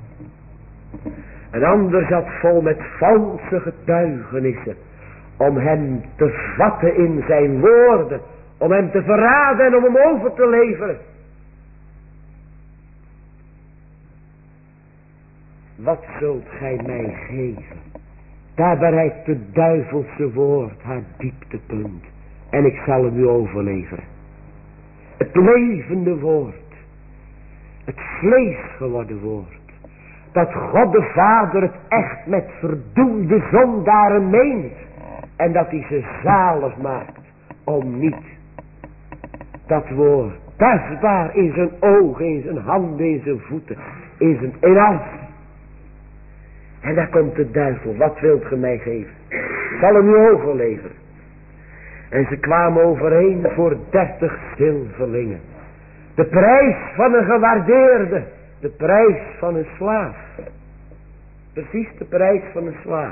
Een ander zat vol met valse getuigenissen. Om hem te vatten in zijn woorden. Om hem te verraden en om hem over te leveren. Wat zult gij mij geven? Daar bereikt het duivelse woord haar dieptepunt. En ik zal hem u overleveren. Het levende woord. Het vlees geworden woord. Dat God de Vader het echt met verdoemde zondaren meent. En dat hij ze zalig maakt. Om niet. Dat woord. Tastbaar in zijn ogen, in zijn handen, in zijn voeten. In zijn in alles. En daar komt de duivel. Wat wilt ge mij geven? Ik zal hem u overleveren. En ze kwamen overeen voor dertig zilverlingen. De prijs van een gewaardeerde. De prijs van een slaaf. Precies de prijs van een slaaf.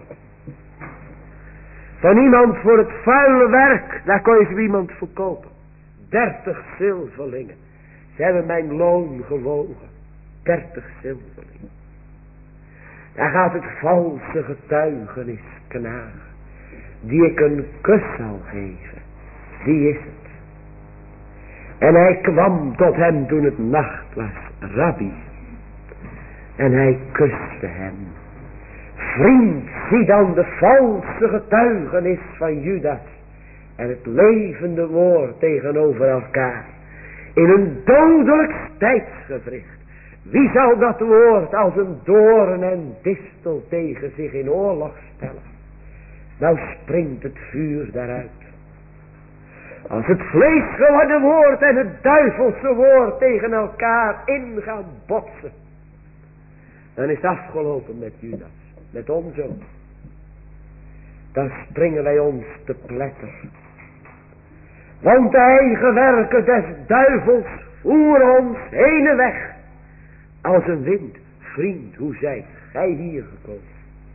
Van iemand voor het vuile werk. Daar kon je zo iemand verkopen. Dertig zilverlingen. Ze hebben mijn loon gewogen. Dertig zilverlingen. Daar gaat het valse getuigenis knagen. Die ik een kus zal geven. Die is het. En hij kwam tot hem toen het nacht was. Rabbi. En hij kuste hem. Vriend, zie dan de valse getuigenis van Judas. En het levende woord tegenover elkaar. in een dodelijk tijdsgevricht. Wie zal dat woord als een doorn en distel tegen zich in oorlog stellen? Nou springt het vuur daaruit. Als het vlees geworden woord en het duivelse woord tegen elkaar in gaan botsen, dan is het afgelopen met Judas, met ons ook. Dan springen wij ons te pletter. Want de eigen werken des duivels voeren ons heen en weg. Als een wind, vriend, hoe zijt gij hier gekomen?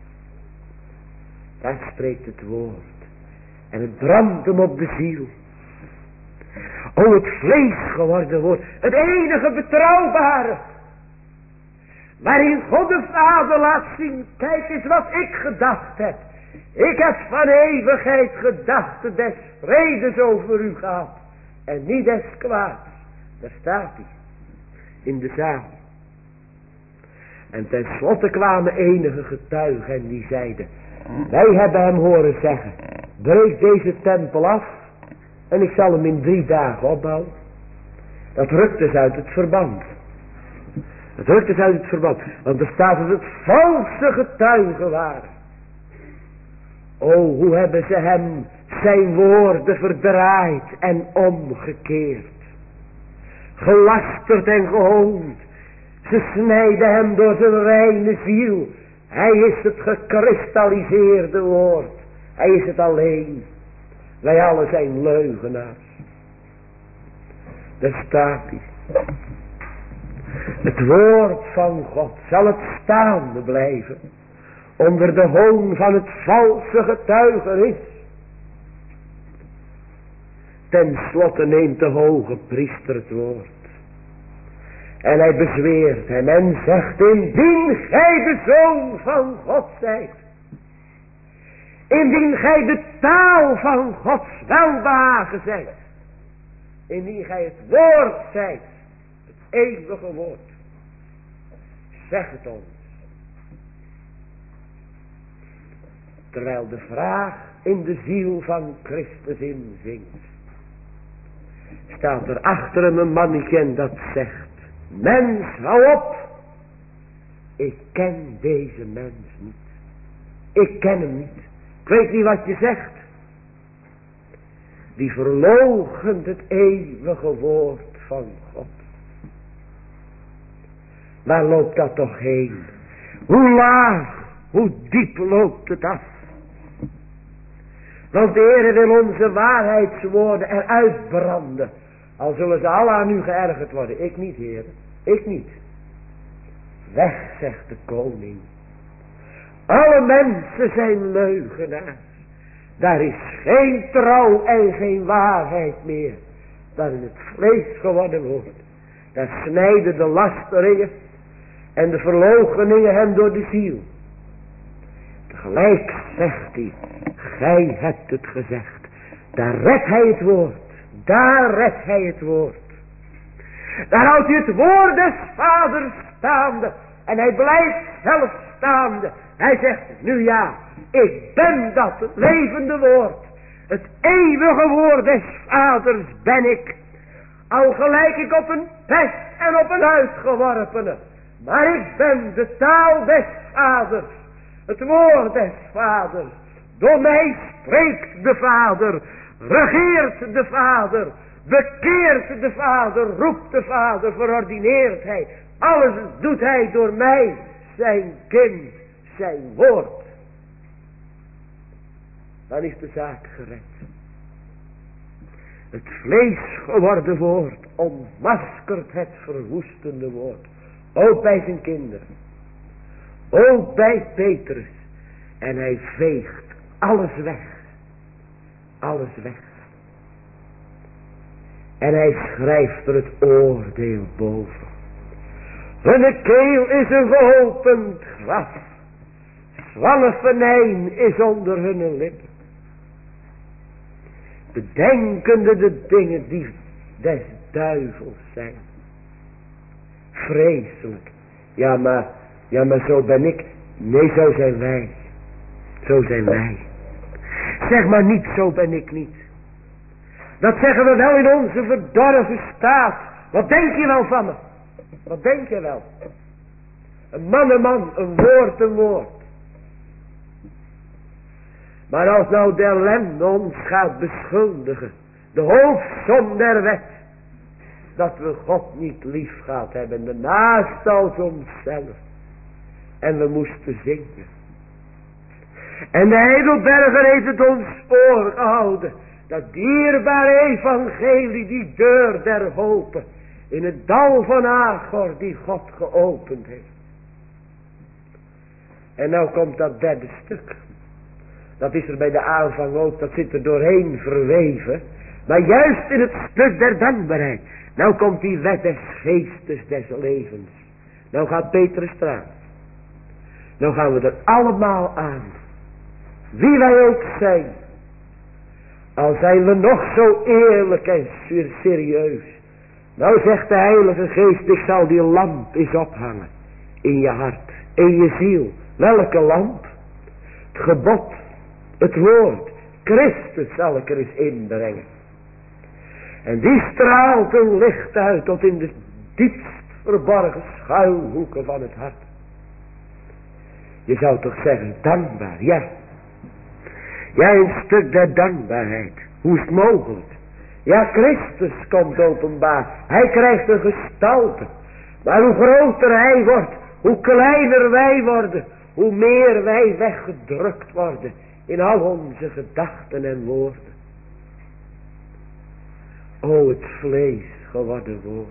Daar spreekt het woord. En het brandt hem op de ziel. O, het vlees geworden woord. Het enige betrouwbare. Waarin God de Vader laat zien. Kijk eens wat ik gedacht heb. Ik heb van eeuwigheid gedachten des vredes over u gehad. En niet des kwaads. Daar staat hij. In de zaal. En tenslotte kwamen enige getuigen en die zeiden. Wij hebben hem horen zeggen. Breek deze tempel af. En ik zal hem in drie dagen opbouwen. Dat rukt dus uit het verband. Dat rukt dus uit het verband. Want er staat dat het valse getuigen waren. O, hoe hebben ze hem zijn woorden verdraaid en omgekeerd. Gelasterd en gehoond. Ze snijden hem door zijn reine ziel. Hij is het gekristalliseerde woord. Hij is het alleen. Wij allen zijn leugenaars. Daar staat hij. Het woord van God zal het staande blijven. Onder de hoon van het valse getuigenis. Ten slotte neemt de hoge priester het woord. En hij bezweert hem en zegt. Indien gij de zoon van God zijt. Indien gij de taal van Gods welbehagen zijt. Indien gij het woord zijt. Het eeuwige woord. Zeg het ons. Terwijl de vraag in de ziel van Christus inzinkt. Staat er achter hem een mannetje en dat zegt. Mens, hou op. Ik ken deze mens niet. Ik ken hem niet. Ik weet niet wat je zegt. Die verloochent het eeuwige woord van God. Waar loopt dat toch heen? Hoe laag, hoe diep loopt het af? Want de Heer wil onze waarheidswoorden eruit branden. Al zullen ze alle aan u geërgerd worden. Ik niet, Heer. Ik niet. Weg, zegt de koning. Alle mensen zijn leugenaars. Daar is geen trouw en geen waarheid meer. Dan in het vlees geworden wordt. Daar snijden de lasteringen en de verloocheningen hem door de ziel. Tegelijk zegt hij. Gij hebt het gezegd. Daar redt hij het woord. Daar redt hij het woord. Daar houdt hij het woord des vaders staande. En hij blijft zelf staande. Hij zegt, nu ja, ik ben dat het levende woord. Het eeuwige woord des vaders ben ik. Al gelijk ik op een pest en op een uitgeworpene. Maar ik ben de taal des vaders. Het woord des vaders. Door mij spreekt de Vader. Regeert de Vader. Bekeert de Vader. Roept de Vader. Verordineert hij. Alles doet hij door mij. Zijn kind. Zijn woord. Dan is de zaak gered. Het vlees geworden woord ontmaskert het verwoestende woord. Ook bij zijn kinderen. Ook bij Petrus. En hij veegt alles weg. Alles weg. En hij schrijft er het oordeel boven. Hun keel is een geopend graf. Zwangenvenijn is onder hun lippen. Bedenkende de dingen die des duivels zijn. Vreselijk. Ja maar, ja maar zo ben ik. Nee, zo zijn wij. Zo zijn wij. Zeg maar niet, zo ben ik niet. Dat zeggen we wel in onze verdorven staat. Wat denk je wel van me? Wat denk je wel? Een man, een man, een woord, een woord. Maar als nou de ellende ons gaat beschuldigen, de hoofdsom der wet, dat we God niet lief gehad hebben, de naast als onszelf, en we moesten zingen. En de Heidelberger heeft het ons voorgehouden, dat dierbare evangelie, die deur der hopen, in het dal van Agor, die God geopend heeft. En nou komt dat derde stuk. Dat is er bij de aanvang ook, dat zit er doorheen verweven. Maar juist in het stuk der dankbaarheid. Nou komt die wet des geestes des levens. Nou gaat Petrus eraan. Nou gaan we er allemaal aan. Wie wij ook zijn. Al zijn we nog zo eerlijk en serieus. Nou zegt de Heilige Geest, ik zal die lamp eens ophangen. In je hart, in je ziel. Welke lamp? Het gebod, het woord. Christus zal ik er eens inbrengen. En die straalt een licht uit tot in de diepst verborgen schuilhoeken van het hart. Je zou toch zeggen, dankbaar, ja. Ja, een stuk der dankbaarheid. Hoe is het mogelijk? Ja, Christus komt openbaar. Hij krijgt een gestalte. Maar hoe groter hij wordt, hoe kleiner wij worden, hoe meer wij weggedrukt worden in al onze gedachten en woorden. O, het vlees geworden woord.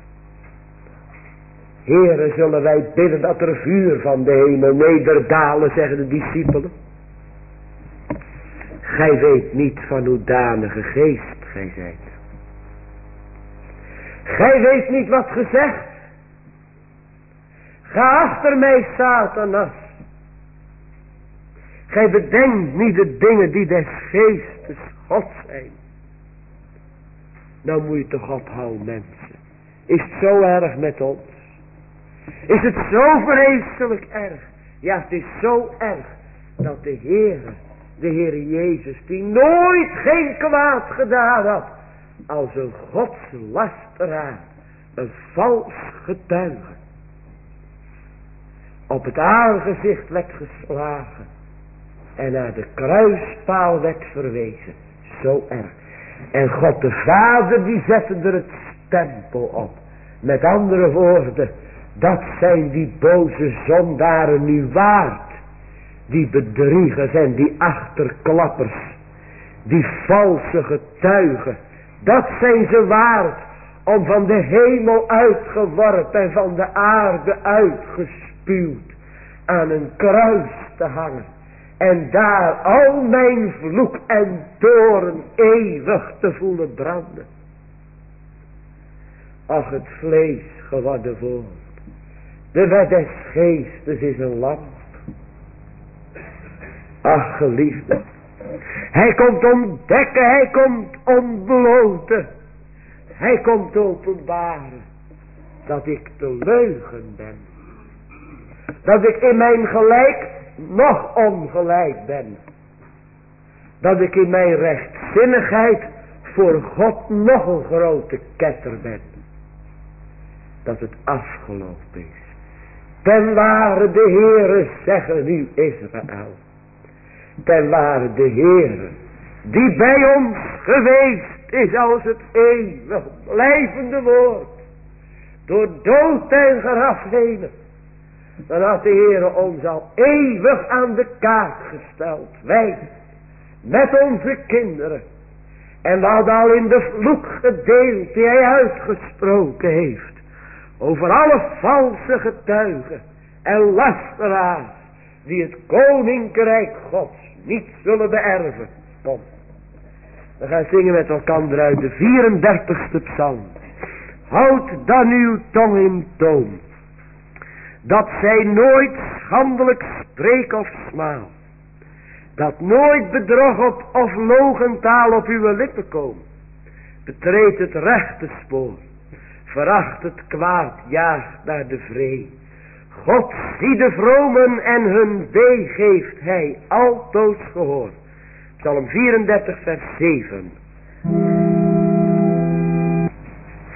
Heere, zullen wij bidden dat er vuur van de hemel nederdalen, zeggen de discipelen. Gij weet niet van hoedanige geest gij zijt. Gij weet niet wat gezegd. Ga achter mij, Satanas. Gij bedenkt niet de dingen die des geestes God zijn. Nou moet je toch ophouden, mensen. Is het zo erg met ons? Is het zo vreselijk erg? Ja, het is zo erg dat de Heere, de Heer Jezus, die nooit geen kwaad gedaan had, als een godslasteraar, een vals getuige, op het aangezicht werd geslagen en naar de kruispaal werd verwezen. Zo erg. En God de Vader, die zette er het stempel op. Met andere woorden, dat zijn die boze zondaren nu waard. Die bedriegers en die achterklappers. Die valse getuigen. Dat zijn ze waard om van de hemel uitgeworpen en van de aarde uitgespuwd aan een kruis te hangen. En daar al mijn vloek en toorn eeuwig te voelen branden. Ach, het vlees geworden woord. De wet des geestes is een lamp. Ach, geliefde. Hij komt ontdekken, hij komt ontbloten. Hij komt openbaren dat ik te leugen ben. Dat ik in mijn gelijk nog ongelijk ben. Dat ik in mijn rechtzinnigheid voor God nog een grote ketter ben. Dat het afgelopen is. Ten ware de Heere, zeggen nu Israël. Ten ware de Heere, die bij ons geweest is als het eeuwig blijvende woord. Door dood en graf heen. Dan had de Heere ons al eeuwig aan de kaak gesteld. Wij, met onze kinderen. En we hadden al in de vloek gedeeld die hij uitgesproken heeft. Over alle valse getuigen en lasteraars die het koninkrijk Gods niet zullen beërven. Kom, we gaan zingen met elkaar uit de vierendertigste psalm. Houd dan uw tong in toom, dat zij nooit schandelijk spreek of smaal. Dat nooit bedrog op of logentaal op uw lippen komen. Betreed het rechte spoor. Veracht het kwaad, jaagt naar de vree. God zie de vromen en hun wee geeft hij altoos gehoor. Psalm vierendertig vers zeven.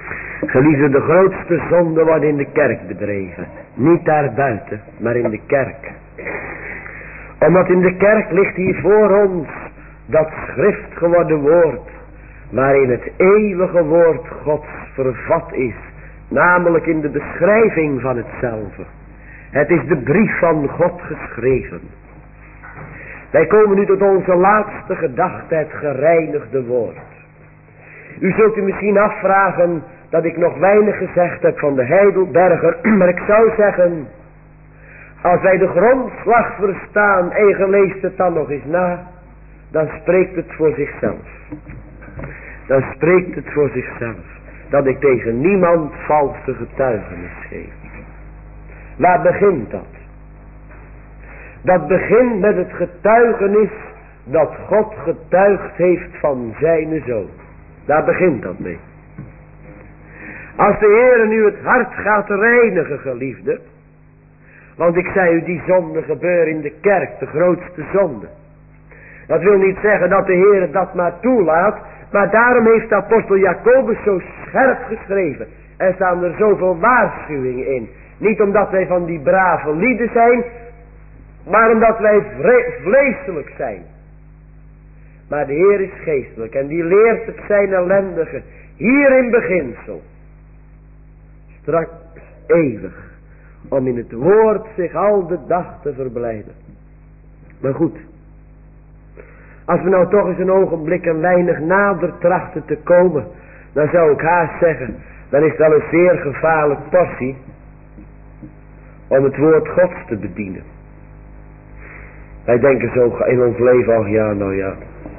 Geliefde, de grootste zonde wordt in de kerk bedreven. Niet daarbuiten, maar in de kerk. Omdat in de kerk ligt hier voor ons dat schrift geworden woord, waarin het eeuwige woord Gods vervat is, namelijk in de beschrijving van hetzelfde. Het is de brief van God geschreven. Wij komen nu tot onze laatste gedachte, het gereinigde woord. U zult u misschien afvragen dat ik nog weinig gezegd heb van de Heidelberger, maar ik zou zeggen, als wij de grondslag verstaan en je leest het dan nog eens na, dan spreekt het voor zichzelf. Dan spreekt het voor zichzelf dat ik tegen niemand valse getuigenis geef. Waar begint dat? Dat begint met het getuigenis dat God getuigd heeft van zijn zoon. Daar begint dat mee. Als de Heer nu het hart gaat reinigen, geliefde. Want ik zei u, die zonde gebeurt in de kerk, de grootste zonde. Dat wil niet zeggen dat de Heer dat maar toelaat. Maar daarom heeft de apostel Jacobus zo scherp geschreven. Er staan er zoveel waarschuwingen in. Niet omdat wij van die brave lieden zijn, maar omdat wij vleeselijk zijn. Maar de Heer is geestelijk en die leert het zijn ellendige hier in beginsel. Straks eeuwig. Om in het woord zich al de dag te verblijden. Maar goed. Als we nou toch eens een ogenblik een weinig nader trachten te komen. Dan zou ik haast zeggen. Dan is het wel een zeer gevaarlijk portie. Om het woord Gods te bedienen. Wij denken zo in ons leven al, ja nou ja.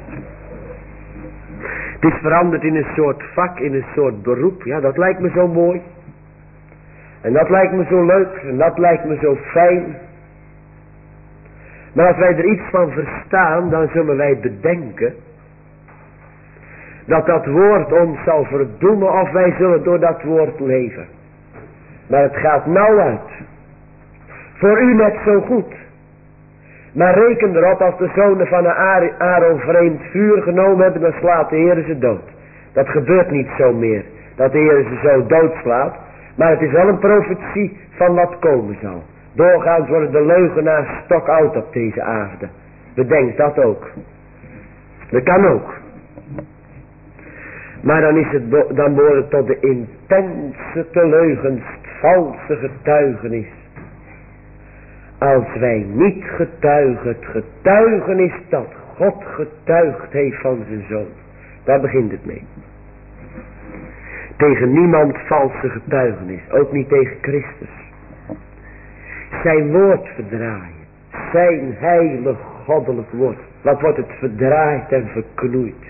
Het is veranderd in een soort vak, in een soort beroep. Ja, dat lijkt me zo mooi. En dat lijkt me zo leuk. En dat lijkt me zo fijn. Maar als wij er iets van verstaan, dan zullen wij bedenken dat dat woord ons zal verdoemen of wij zullen door dat woord leven. Maar het gaat nauw uit. Voor u net zo goed. Maar reken erop, als de zonen van een Aaron vreemd vuur genomen hebben, dan slaat de Heer ze dood. Dat gebeurt niet zo meer, dat de Heer ze zo doodslaat. Maar het is wel een profetie van wat komen zal. Doorgaans worden de leugenaars stokoud op deze aarde. Bedenk dat ook. Dat kan ook. Maar dan, is het, dan behoort het tot de intense te leugens, valse getuigenis. Als wij niet getuigen, het getuigenis dat God getuigd heeft van zijn zoon. Daar begint het mee. Tegen niemand valse getuigenis, ook niet tegen Christus. Zijn woord verdraaien, zijn heilig goddelijk woord. Wat wordt het verdraaid en verknoeid?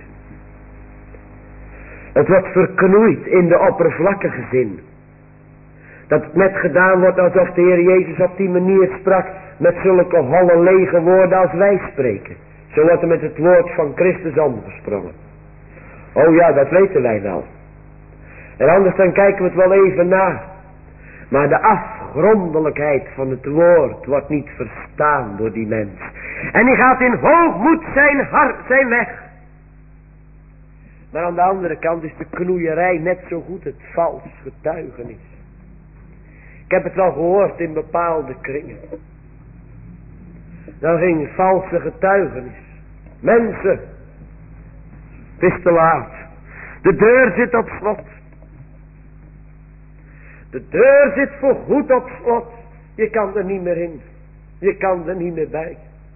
Het wordt verknoeid in de oppervlakkige zin. Dat het net gedaan wordt alsof de Heer Jezus op die manier sprak met zulke holle lege woorden als wij spreken. Zo wordt er met het woord van Christus omgesprongen. Oh ja, dat weten wij wel. En anders dan kijken we het wel even na. Maar de afgrondelijkheid van het woord wordt niet verstaan door die mens. En die gaat in hoogmoed zijn hart, zijn weg. Maar aan de andere kant is de knoeierij net zo goed het vals getuigenis. Ik heb het wel gehoord in bepaalde kringen. Dan ging valse getuigenis. Mensen, het is te laat. De deur zit op slot. De deur zit voor goed op slot. Je kan er niet meer in. Je kan er niet meer bij.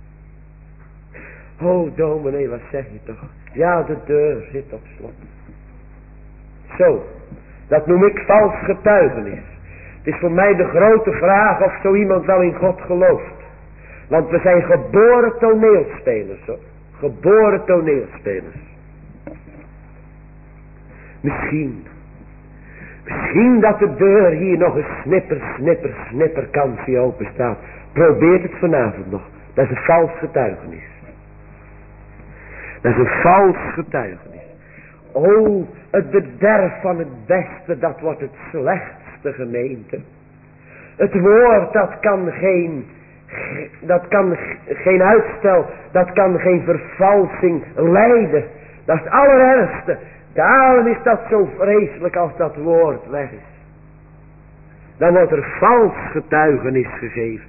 Oh dominee, wat zeg je toch? Ja, de deur zit op slot. Zo, dat noem ik vals getuigenis. Het is voor mij de grote vraag of zo iemand wel in God gelooft. Want we zijn geboren toneelspelers, hoor. Geboren toneelspelers. Misschien. Misschien dat de deur hier nog een snipper, snipper, snipper kansje open staat. Probeer het vanavond nog. Dat is een vals getuigenis. Dat is een vals getuigenis. Oh, het bederf van het beste, dat wordt het slechtste, gemeente. Het woord, dat kan geen, dat kan geen uitstel, dat kan geen vervalsing lijden. Dat is het allerergste. Daarom is dat zo vreselijk als dat woord weg is. Dan wordt er vals getuigenis gegeven.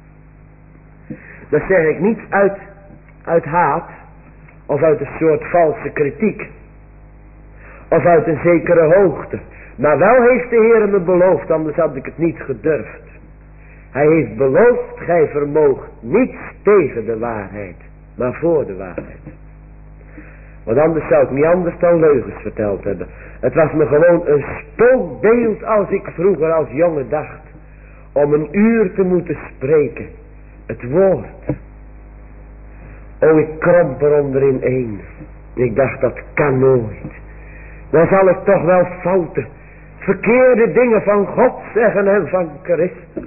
Dat zeg ik niet uit, uit haat. Of uit een soort valse kritiek. Of uit een zekere hoogte. Maar wel heeft de Heer me beloofd, anders had ik het niet gedurfd. Hij heeft beloofd, gij vermoogt niets tegen de waarheid, maar voor de waarheid. Want anders zou ik niet anders dan leugens verteld hebben. Het was me gewoon een spookbeeld als ik vroeger als jongen dacht. Om een uur te moeten spreken. Het woord. Oh, ik kromp eronder in één. Ik dacht, dat kan nooit. Dan zal ik toch wel fouten. Verkeerde dingen van God zeggen en van Christus.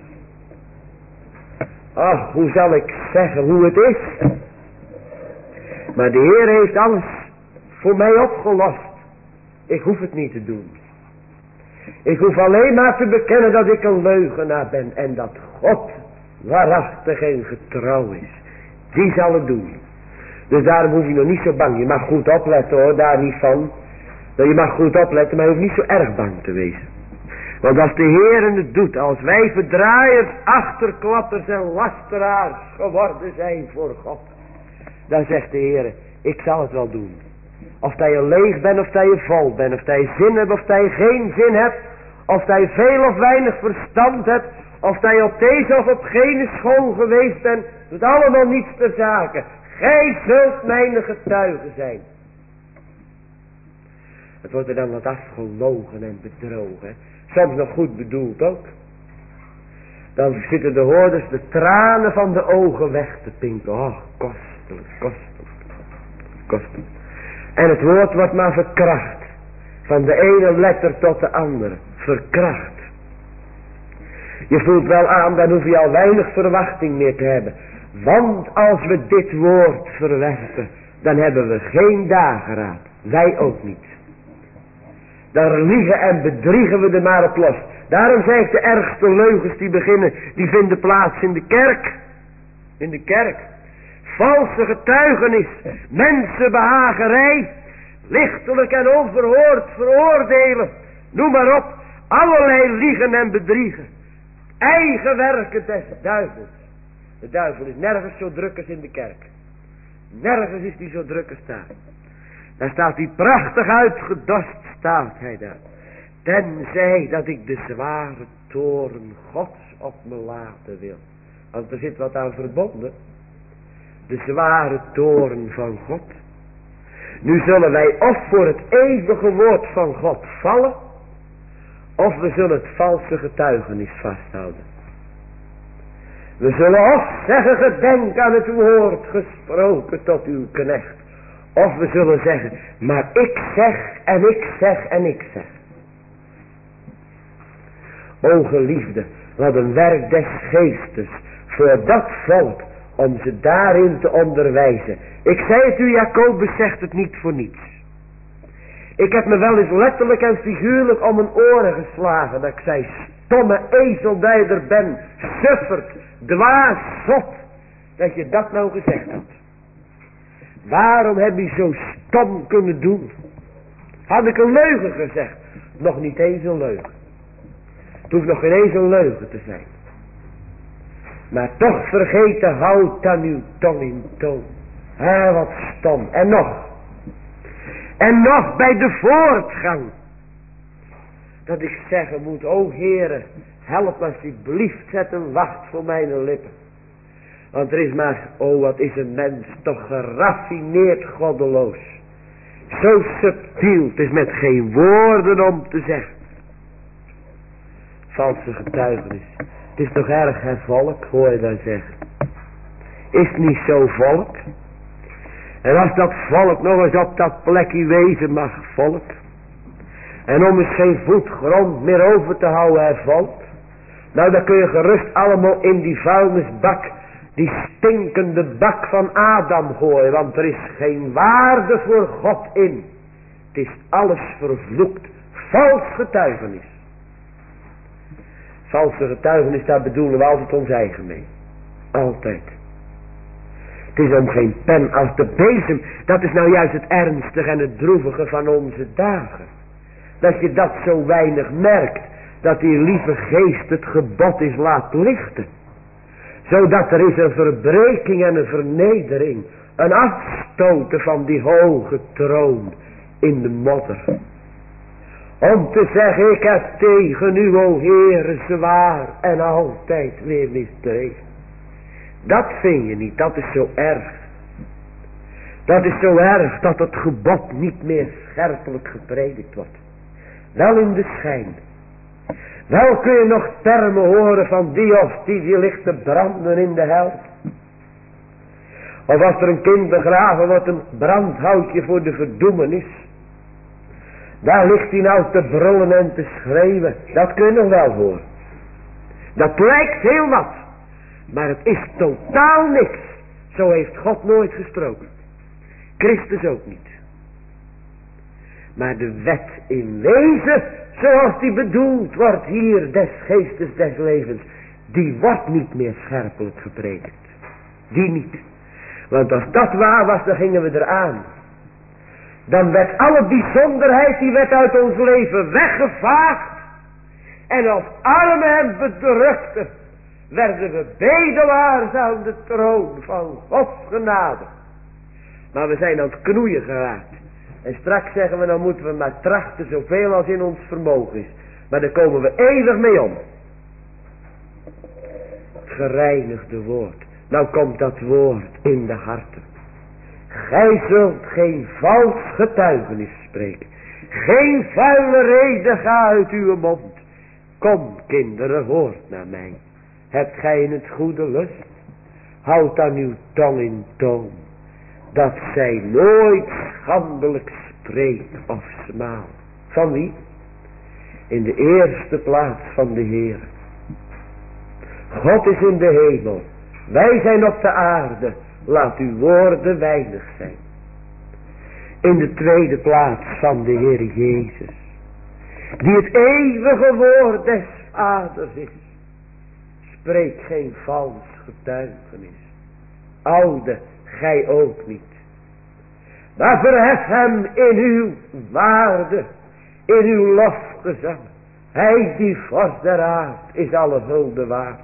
Ach, hoe zal ik zeggen hoe het is? Maar de Heer heeft alles voor mij opgelost. Ik hoef het niet te doen. Ik hoef alleen maar te bekennen dat ik een leugenaar ben. En dat God waarachtig en getrouw is. Die zal het doen. Dus daarom hoef je nog niet zo bang. Je mag goed opletten hoor, daar niet van. Je mag goed opletten, maar je hoeft niet zo erg bang te wezen. Want als de Heer het doet, als wij verdraaiers, achterklappers en lasteraars geworden zijn voor God. Dan zegt de Heer, ik zal het wel doen. Of dat je leeg bent, of dat je vol bent. Of dat je zin hebt, of dat je geen zin hebt. Of dat je veel of weinig verstand hebt. Of dat je op deze of op gene school geweest bent. Doet allemaal niets ter zake. Gij zult mijn getuige zijn. Het wordt er dan wat afgelogen en bedrogen. Soms nog goed bedoeld ook. Dan zitten de hoorders de tranen van de ogen weg te pinken. Oh, kostelijk, kostelijk, kostelijk. En het woord wordt maar verkracht. Van de ene letter tot de andere. Verkracht. Je voelt wel aan, dan hoef je al weinig verwachting meer te hebben. Want als we dit woord verwerpen, dan hebben we geen dageraad. Wij ook niet. Dan liegen en bedriegen we er maar op los. Daarom zeg ik, de ergste leugens die beginnen, die vinden plaats in de kerk. In de kerk. Valse getuigenis, mensenbehagerij, lichtelijk en onverhoord veroordelen. Noem maar op, allerlei liegen en bedriegen. Eigen werken des duivels. De duivel is nergens zo druk als in de kerk. Nergens is hij zo druk als daar. Daar staat hij prachtig uitgedost, staat hij daar. Tenzij dat ik de zware toorn Gods op me laten wil. Want er zit wat aan verbonden. De zware toorn van God. Nu zullen wij of voor het eeuwige woord van God vallen. Of we zullen het valse getuigenis vasthouden. We zullen of zeggen, gedenk aan het woord gesproken tot uw knecht. Of we zullen zeggen, maar ik zeg en ik zeg en ik zeg. O geliefde, wat een werk des geestes voor dat volk om ze daarin te onderwijzen. Ik zei het u, Jacobus zegt het niet voor niets. Ik heb me wel eens letterlijk en figuurlijk om mijn oren geslagen. Dat ik zei, stomme ezel dat je er bent, sufferd, dwaas, zot, dat je dat nou gezegd had. Waarom heb je zo stom kunnen doen? Had ik een leugen gezegd? Nog niet eens een leugen. Het hoeft nog geen eens een leugen te zijn. Maar toch vergeten houdt dan uw tong in toon. Ah, wat stom. En nog. En nog bij de voortgang. Dat ik zeggen moet, o Heere, help alsjeblieft, zet een wacht voor mijn lippen. Want er is maar, oh wat is een mens toch geraffineerd goddeloos. Zo subtiel, het is met geen woorden om te zeggen. Valse getuigenis. Het is toch erg, hè, volk, hoor je dan zeggen. Is het niet zo, volk? En als dat volk nog eens op dat plekje wezen mag, volk. En om eens geen voet grond meer over te houden, hè, volk. Nou, dan kun je gerust allemaal in die vuilnisbak, die stinkende bak van Adam gooien. Want er is geen waarde voor God in. Het is alles vervloekt. Vals getuigenis. Valse getuigenis, daar bedoelen we altijd ons eigen mee. Altijd. Het is om geen pen als de bezem. Dat is nou juist het ernstige en het droevige van onze dagen. Dat je dat zo weinig merkt. Dat die lieve geest het gebod is laat lichten. Zodat er is een verbreking en een vernedering. Een afstoten van die hoge troon in de modder. Om te zeggen, ik heb tegen u, o Heere, zwaar en altijd weer misdreven. Dat vind je niet, dat is zo erg. Dat is zo erg dat het gebod niet meer scherpelijk gepredikt wordt. Wel in de schijn. Wel kun je nog termen horen van die of die die ligt te branden in de hel. Of als er een kind begraven wordt, een brandhoutje voor de verdoemenis. Daar ligt hij nou te brullen en te schreeuwen. Dat kun je nog wel horen. Dat lijkt heel wat. Maar het is totaal niks. Zo heeft God nooit gesproken. Christus ook niet. Maar de wet in wezen, zoals die bedoeld wordt hier des geestes des levens, die wordt niet meer scherpelijk gepredikt. Die niet. Want als dat waar was, dan gingen we eraan. Dan werd alle bijzonderheid, die werd uit ons leven weggevaagd. En als armen en bedrukten werden we bedelaars aan de troon van Gods genade. Maar we zijn aan het knoeien geraakt. En straks zeggen we, dan moeten we maar trachten zoveel als in ons vermogen is. Maar daar komen we eeuwig mee om. Het gereinigde woord. Nou komt dat woord in de harten. Gij zult geen vals getuigenis spreken. Geen vuile reden ga uit uw mond. Kom kinderen, hoort naar mij. Hebt gij in het goede lust? Houd dan uw tong in toom. Dat zij nooit schandelijk spreekt of smaalt. Van wie? In de eerste plaats van de Heer. God is in de hemel. Wij zijn op de aarde. Laat uw woorden weinig zijn. In de tweede plaats van de Heer Jezus. Die het eeuwige woord des Vaders is. Spreek geen vals getuigenis. Oude, gij ook niet. Maar verhef hem in uw waarde. In uw lofgezang. Hij die vorst der aard is alle hulde waard.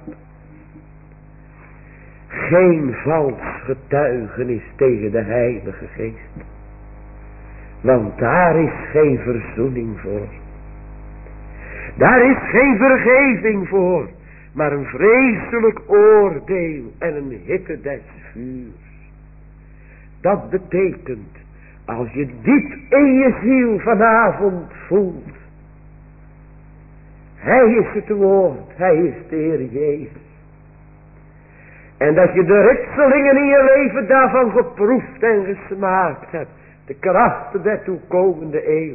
Geen vals getuigenis tegen de Heilige Geest. Want daar is geen verzoening voor. Daar is geen vergeving voor. Maar een vreselijk oordeel en een hitte des vuurs. Dat betekent, als je diep in je ziel vanavond voelt. Hij is het woord, hij is de Heer Jezus. En dat je de ritselingen in je leven daarvan geproefd en gesmaakt hebt. De krachten der toekomende eeuw.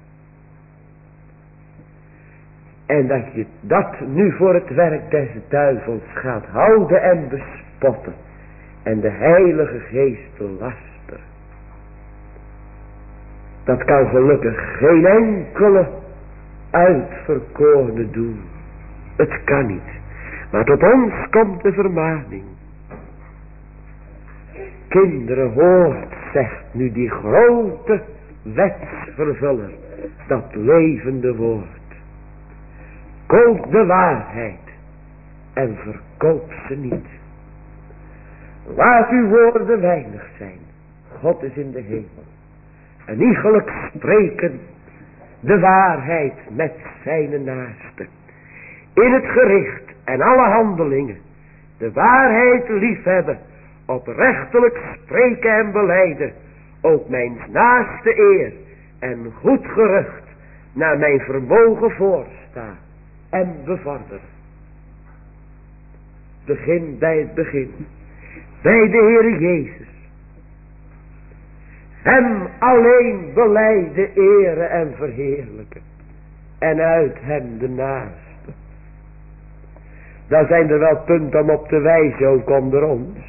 En dat je dat nu voor het werk des duivels gaat houden en bespotten. En de Heilige Geest belasteren. Dat kan gelukkig geen enkele uitverkorene doen. Het kan niet. Maar tot ons komt de vermaning. Kinderen, hoort, zegt nu die grote wetsvervuller, dat levende woord. Koop de waarheid en verkoop ze niet. Laat uw woorden weinig zijn. God is in de hemel. En iegelijk spreken de waarheid met zijn naaste. In het gericht en alle handelingen de waarheid liefhebben, oprechtelijk spreken en belijden, ook mijn naaste eer en goed gerucht naar mijn vermogen voorstaan en bevorderen. Begin bij het begin, bij de Heere Jezus. Hem alleen belijden, eren en verheerlijken. En uit hem de naaste. Daar zijn er wel punten om op te wijzen, ook onder ons.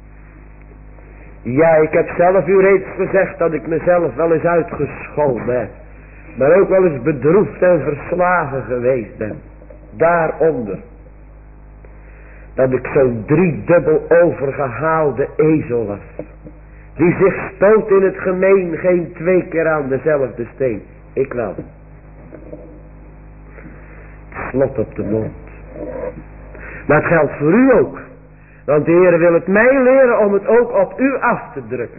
Ja, ik heb zelf u reeds gezegd dat ik mezelf wel eens uitgescholden heb. Maar ook wel eens bedroefd en verslagen geweest ben. Daaronder. dat ik zo'n driedubbel overgehaalde ezel was, die zich stoot in het gemeen geen twee keer aan dezelfde steen. Ik wel. Het slot op de mond. Maar het geldt voor u ook. Want de Heer wil het mij leren om het ook op u af te drukken.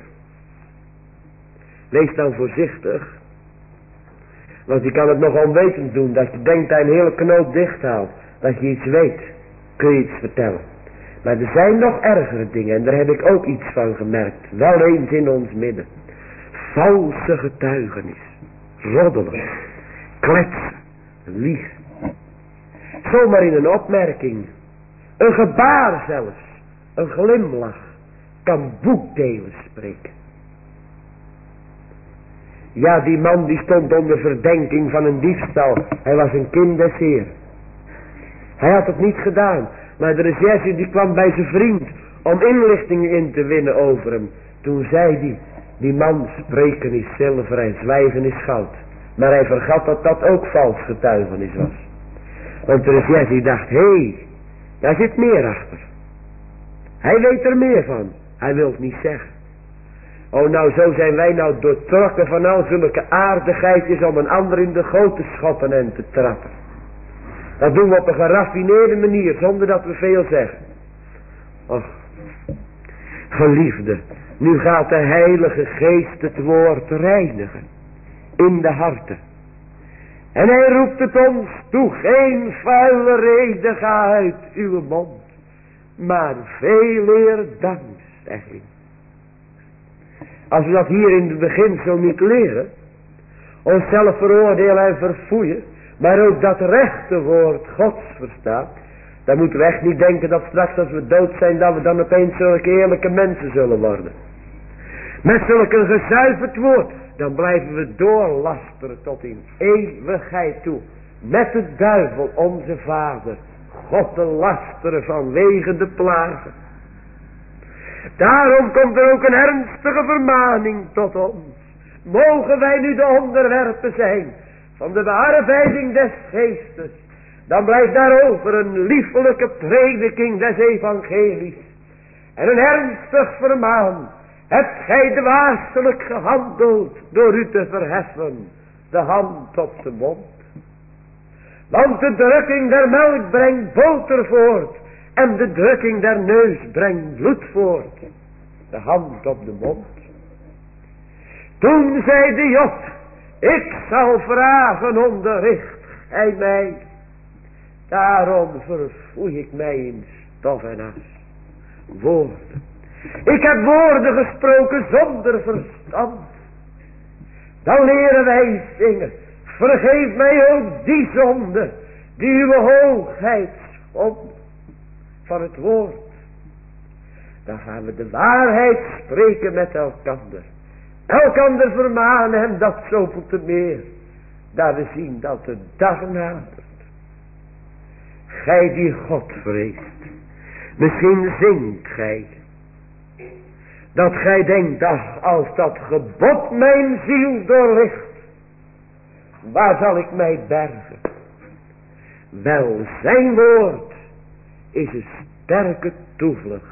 Wees dan voorzichtig. Want je kan het nog onwetend doen. Dat je denkt dat je een hele knoop dicht haalt. Dat je iets weet. Kun je iets vertellen. Maar er zijn nog ergere dingen. En daar heb ik ook iets van gemerkt. Wel eens in ons midden. Valse getuigenis. Roddelen. Kletsen. Liegen. Zomaar in een opmerking. Een gebaar zelfs. Een glimlach. Kan boekdelen spreken. Ja, die man die stond onder verdenking van een diefstal. Hij was een kind des Heer. Hij had het niet gedaan. Maar de recherche die kwam bij zijn vriend om inlichtingen in te winnen over hem. Toen zei hij, die man spreken is zilver en zwijgen is goud. Maar hij vergat dat dat ook vals getuigenis was. Want de recherche dacht, hé, hey, daar zit meer achter. Hij weet er meer van. Hij wil het niet zeggen. Oh, nou zo zijn wij nou doortrokken van al zulke aardigheidjes om een ander in de goot te schoppen en te trappen. Dat doen we op een geraffineerde manier, zonder dat we veel zeggen. Och, geliefde, nu gaat de Heilige Geest het woord reinigen. In de harten. En hij roept het ons toe, geen vuile reden ga uit uw mond. Maar veel eer dankzegging. Als we dat hier in het begin zo niet leren. Onszelf veroordelen en verfoeien. Maar ook dat rechte woord Gods verstaat. Dan moeten we echt niet denken dat straks als we dood zijn. Dat we dan opeens zulke eerlijke mensen zullen worden. Met zulke gezuiverd woord. Dan blijven we doorlasteren tot in eeuwigheid toe. Met de duivel onze vader. God te lasteren vanwege de plagen. Daarom komt er ook een ernstige vermaning tot ons. Mogen wij nu de onderwerpen zijn van de bearbeiding des geestes. Dan blijft daarover een liefelijke prediking des evangelies. En een ernstig vermaan. Hebt gij dwaaselijk gehandeld door u te verheffen. De hand op de mond. Want de drukking der melk brengt boter voort. En de drukking der neus brengt bloed voort. De hand op de mond. Toen zei de Job. Ik zal vragen onderricht gij mij. Daarom verfoei ik mij in stof en as. Woorden. Ik heb woorden gesproken zonder verstand. Dan leren wij zingen. Vergeef mij ook die zonde. Die uw hoogheid schond. Van het woord. Dan gaan we de waarheid spreken met elkander. Elkander vermanen en dat zoveel te meer. Daar we zien dat de dag nadert. Gij die God vreest. Misschien zingt gij. Dat gij denkt, ach, als dat gebod mijn ziel doorlicht. Waar zal ik mij bergen? Wel, zijn woord is een sterke toevlucht.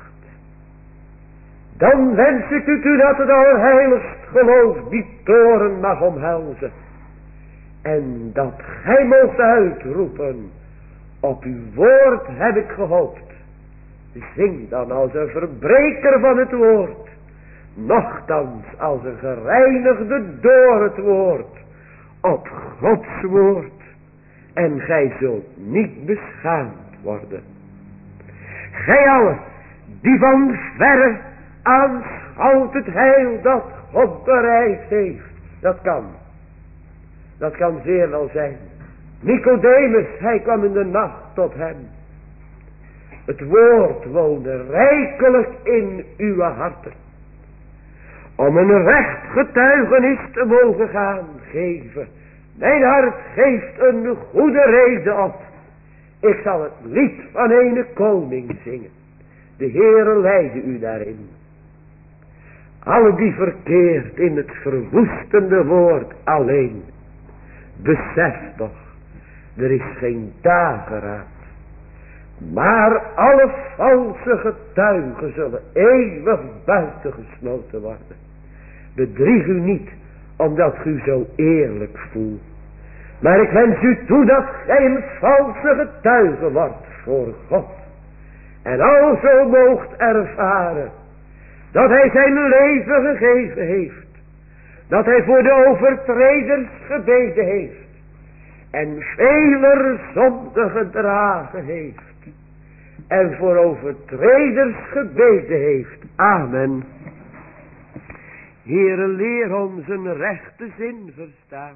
Dan wens ik u dat het allerheiligst geloof die toren mag omhelzen. En dat gij moogt uitroepen, op uw woord heb ik gehoopt. Zing dan als een verbreker van het woord, nochtans als een gereinigde door het woord, op Gods woord. En gij zult niet beschaamd worden. Gij allen, die van verre aanschouwt het heil dat God bereid heeft. Dat kan. Dat kan zeer wel zijn. Nicodemus, hij kwam in de nacht tot hem. Het woord woonde rijkelijk in uw harten. Om een recht getuigenis te mogen gaan geven. Mijn hart geeft een goede reden op. Ik zal het lied van een koning zingen. De Heere leidde u daarin. Alle die verkeert in het verwoestende woord alleen. Besef toch, er is geen dageraad. Maar alle valse getuigen zullen eeuwig buitengesloten worden. Bedrieg u niet, omdat u zo eerlijk voelt. Maar ik wens u toe dat gij een valse getuige wordt voor God. En alzo moogt ervaren dat hij zijn leven gegeven heeft. Dat hij voor de overtreders gebeden heeft. En veler zonde gedragen heeft. En voor overtreders gebeden heeft. Amen. Heere, leer ons een rechte zin verstaan.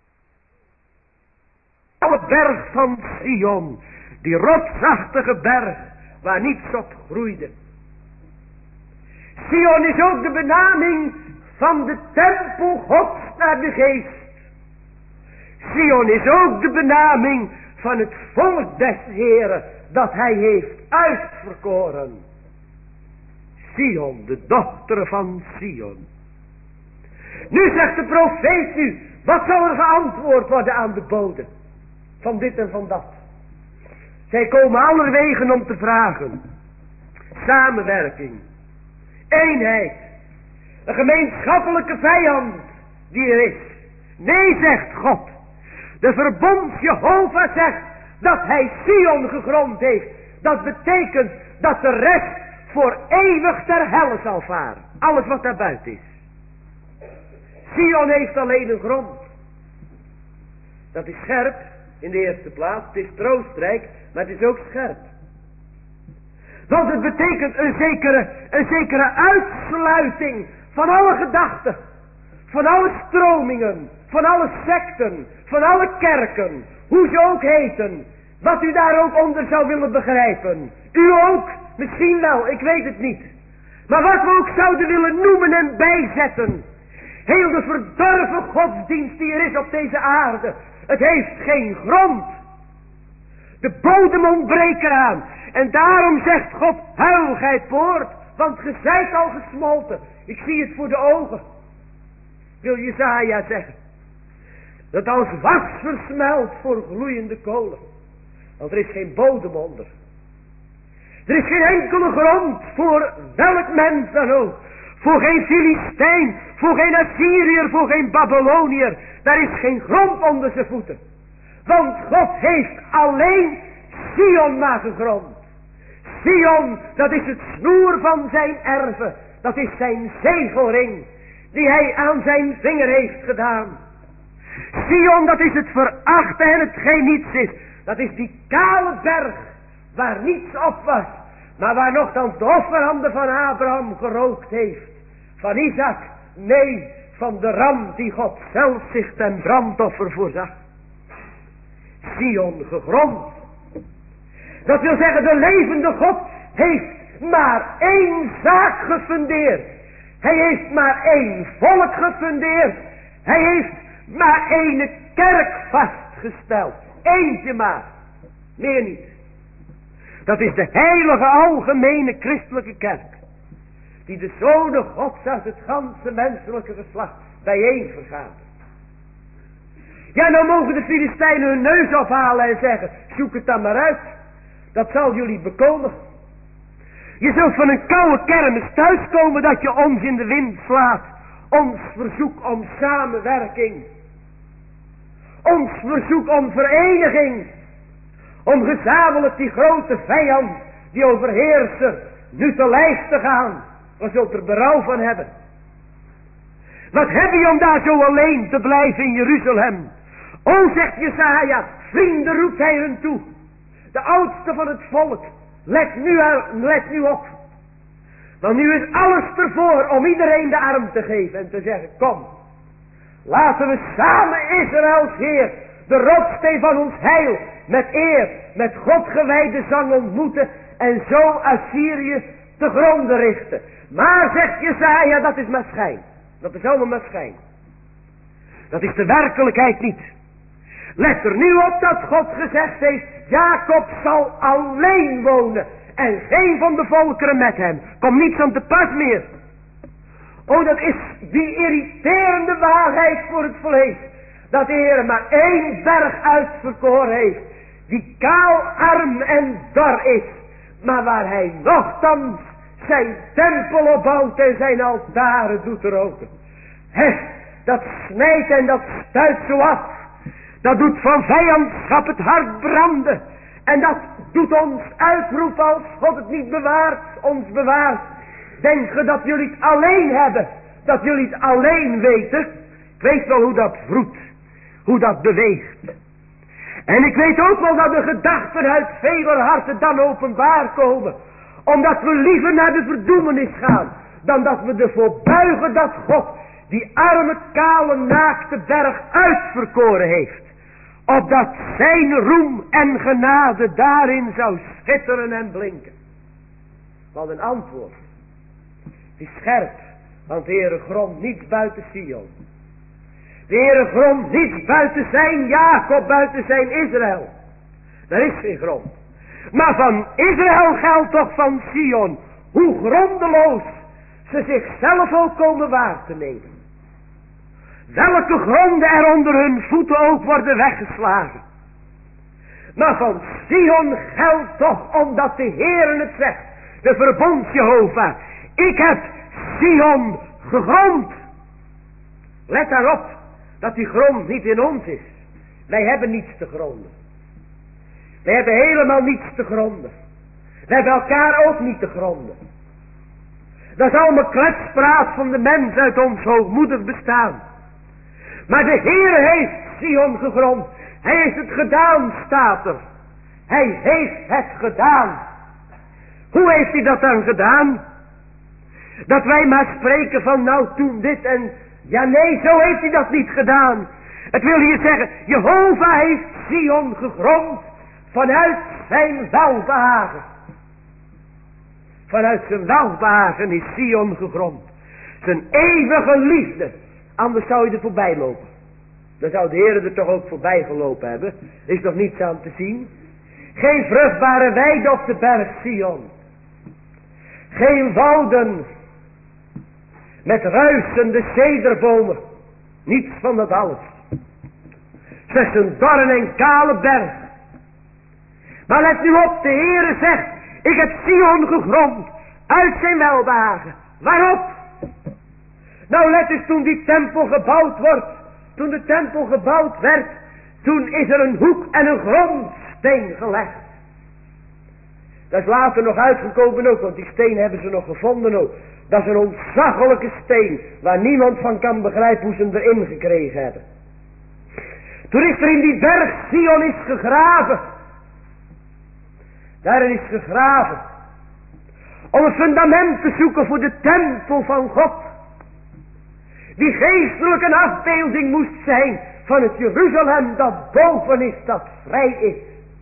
Alle berg van Sion, die rotsachtige berg waar niets op groeide. Sion is ook de benaming van de tempel Gods naar de geest. Sion is ook de benaming van het volk des Heren dat hij heeft uitverkoren. Sion, de dochter van Sion. Nu zegt de profeet nu, wat zal er geantwoord worden aan de boden? Van dit en van dat. Zij komen allerwegen om te vragen. Samenwerking. Eenheid. Een gemeenschappelijke vijand die er is. Nee, zegt God. De verbond Jehovah zegt dat hij Sion gegrond heeft. Dat betekent dat de rest voor eeuwig ter helle zal varen. Alles wat daar buiten is. Sion heeft alleen een grond. Dat is scherp in de eerste plaats. Het is troostrijk, maar het is ook scherp. Want het betekent een zekere, een zekere uitsluiting van alle gedachten. Van alle stromingen. Van alle secten. Van alle kerken. Hoe ze ook heten. Wat u daar ook onder zou willen begrijpen. U ook. Misschien wel. Ik weet het niet. Maar wat we ook zouden willen noemen en bijzetten. Heel de verdorven godsdienst die er is op deze aarde. Het heeft geen grond. De bodem ontbreekt eraan. En daarom zegt God, huil gij poort, want ge zijt al gesmolten. Ik zie het voor de ogen. Wil Jesaja zeggen. Dat als was versmelt voor gloeiende kolen. Want er is geen bodem onder. Er is geen enkele grond voor welk mens dan ook. Voor geen Filistijn, voor geen Assyriër, voor geen Babyloniër. Daar is geen grond onder zijn voeten. Want God heeft alleen Sion maar gegrond. Sion, dat is het snoer van zijn erven. Dat is zijn zegelring, die hij aan zijn vinger heeft gedaan. Sion, dat is het verachte en hetgeen niets is. Dat is die kale berg, waar niets op was. Maar waar nogthans de offerhanden van Abraham gerookt heeft. Van Isaac, nee, van de ram die God zelf zich ten brandoffer voorzag. Sion gegrond. Dat wil zeggen, de levende God heeft maar één zaak gefundeerd. Hij heeft maar één volk gefundeerd. Hij heeft maar één kerk vastgesteld. Eentje maar. Meer niet. Dat is de heilige algemene christelijke kerk. Die de zonen Gods uit het ganse menselijke geslacht bijeen vergadert. Ja, nou mogen de Filistijnen hun neus afhalen en zeggen, zoek het dan maar uit. Dat zal jullie bekomen. Je zult van een koude kermis thuiskomen dat je ons in de wind slaat. Ons verzoek om samenwerking. Ons verzoek om vereniging. Om gezamenlijk die grote vijand, die overheerser, nu te lijf te gaan. We zult er berouw van hebben. Wat heb je om daar zo alleen te blijven in Jeruzalem? O, zegt Jesaja, vrienden roept hij hun toe. De oudste van het volk, let nu, let nu op. Want nu is alles ervoor om iedereen de arm te geven en te zeggen, kom. Laten we samen Israëls Heer, de rotsteen van ons heil, met eer, met God gewijde zang ontmoeten en zo Assyrië te gronden richten. Maar, zegt Jesaja, dat is maar schijn. Dat is allemaal maar schijn. Dat is de werkelijkheid niet. Let er nu op dat God gezegd heeft, Jacob zal alleen wonen en geen van de volkeren met hem. Komt niets aan te pas meer. Oh, dat is die irriterende waarheid voor het vlees. Dat de Heer maar één berg uitverkoren heeft. die kaal, arm en dor is, maar waar hij nochtans zijn tempel opbouwt en zijn altaren doet roken. He, dat snijdt en dat stuit zo af. Dat doet van vijandschap het hart branden. En dat doet ons uitroepen als God het niet bewaart, ons bewaart. Denk je dat jullie het alleen hebben? Dat jullie het alleen weten? Ik weet wel hoe dat vroet. Hoe dat beweegt. En ik weet ook wel dat de gedachten uit vele harten dan openbaar komen. Omdat we liever naar de verdoemenis gaan. Dan dat we ervoor buigen dat God die arme, kale, naakte berg uitverkoren heeft. Opdat zijn roem en genade daarin zou schitteren en blinken. Wat een antwoord. Die scherp. Want de Heere grond niets buiten Sion. De Heere grond niets buiten zijn Jacob, buiten zijn Israël. Daar is geen grond. Maar van Israël geldt toch van Sion. Hoe grondeloos ze zichzelf ook komen waar te nemen. Welke gronden er onder hun voeten ook worden weggeslagen. Maar van Sion geldt toch omdat de Heere het zegt. De verbond Jehovah. Ik heb Sion gegrond. Let daarop dat die grond niet in ons is. Wij hebben niets te gronden. Wij hebben helemaal niets te gronden. Wij hebben elkaar ook niet te gronden. Dat is allemaal kletspraat van de mens uit ons hoogmoedig bestaan. Maar de Heere heeft Sion gegrond. Hij heeft het gedaan, staat er. Hij heeft het gedaan. Hoe heeft hij dat dan gedaan? Dat wij maar spreken van nou toen dit en... Ja nee, zo heeft hij dat niet gedaan. Het wil hier zeggen, Jehovah heeft Sion gegrond vanuit zijn welbehagen. Vanuit zijn welbehagen is Sion gegrond. Zijn eeuwige liefde. Anders zou je er voorbij lopen. Dan zou de Heer er toch ook voorbij gelopen hebben. Is nog niets aan te zien. Geen vruchtbare weide op de berg Sion. Geen wouden met ruisende cederbomen. Niets van dat alles. Slechts een dorre en kale berg. Maar let nu op, de Heere zegt, ik heb Sion gegrond uit zijn welbehagen. Waarop? Nou let eens, toen die tempel gebouwd wordt, toen de tempel gebouwd werd, toen is er een hoek en een grondsteen gelegd. Dat is later nog uitgekomen ook, want die steen hebben ze nog gevonden ook. Dat is een ontzaglijke steen, waar niemand van kan begrijpen hoe ze hem erin gekregen hebben. Toen is er in die berg Sion is gegraven. Daarin is gegraven. Om een fundament te zoeken voor de tempel van God. Die geestelijk een afbeelding moest zijn van het Jeruzalem dat boven is, dat vrij is.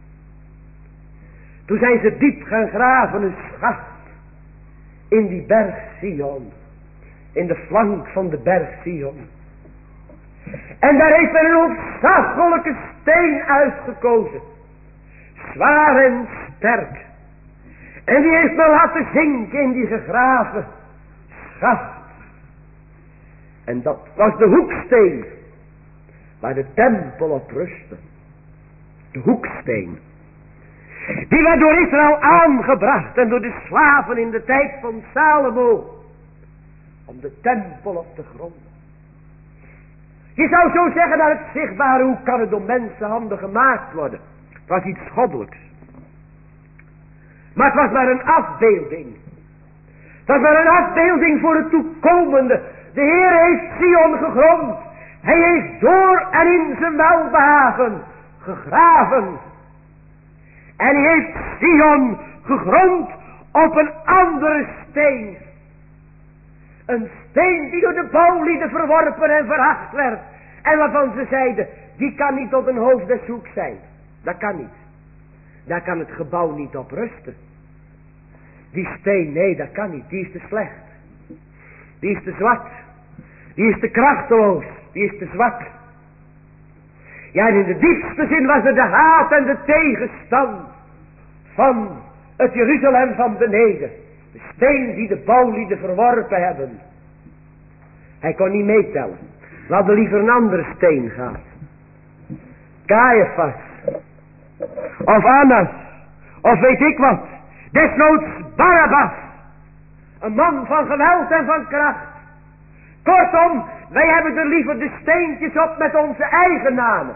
Toen zijn ze diep gaan graven, een schacht in die berg Sion. In de flank van de berg Sion. En daar heeft men een ontzaglijke steen uitgekozen. Zwaar en sterk. En die heeft men laten zinken in die gegraven schacht. En dat was de hoeksteen. Waar de tempel op rustte. De hoeksteen. Die werd door Israël aangebracht. En door de slaven in de tijd van Salomo. Om de tempel op te gronden. Je zou zo zeggen naar het zichtbare. Hoe kan het door mensenhanden gemaakt worden? Het was iets goddelijks. Maar het was maar een afbeelding. Het was maar een afbeelding voor het toekomende. De Heer heeft Sion gegrond. Hij heeft door en in zijn welbehagen gegraven. En hij heeft Sion gegrond op een andere steen. Een steen die door de bouwlieden verworpen en veracht werd. En waarvan ze zeiden, die kan niet tot een hoofd des hoeks zijn. Dat kan niet. Daar kan het gebouw niet op rusten. Die steen, nee, dat kan niet. Die is te slecht. Die is te zwak. Die is te krachteloos. Die is te zwak. Ja, en in de diepste zin was er de haat en de tegenstand van het Jeruzalem van beneden. De steen die de bouwlieden verworpen hebben. Hij kon niet meetellen. We hadden liever een andere steen gehad. Caiaphas. Of Annas. Of weet ik wat. Desnoods Barabbas. Een man van geweld en van kracht. Kortom, wij hebben er liever de steentjes op met onze eigen namen.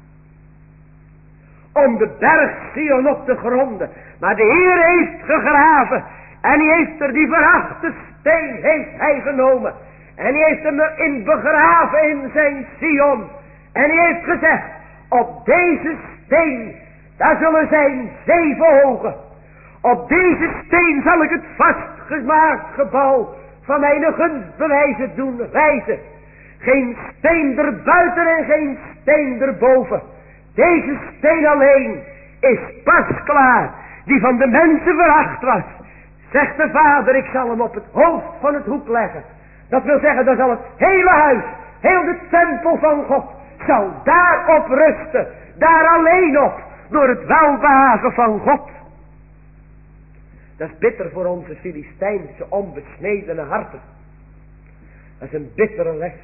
Om de berg Sion op te gronden. Maar de Heer heeft gegraven. En hij heeft er die verachte steen heeft hij genomen. En hij heeft hem erin begraven in zijn Sion. En hij heeft gezegd. Op deze steen. Daar zullen zijn zeven hogen. Op deze steen zal ik het vastgemaakt gebouw van mijn gunstbewijzen doen rijzen. Geen steen erbuiten en geen steen erboven. Deze steen alleen is pas klaar. Die van de mensen veracht was. Zegt de vader, ik zal hem op het hoofd van het hoek leggen. Dat wil zeggen, dan zal het hele huis, heel de tempel van God, zal daarop rusten. Daar alleen op, door het welbehagen van God. Dat is bitter voor onze Filistijnse onbesnedene harten. Dat is een bittere les.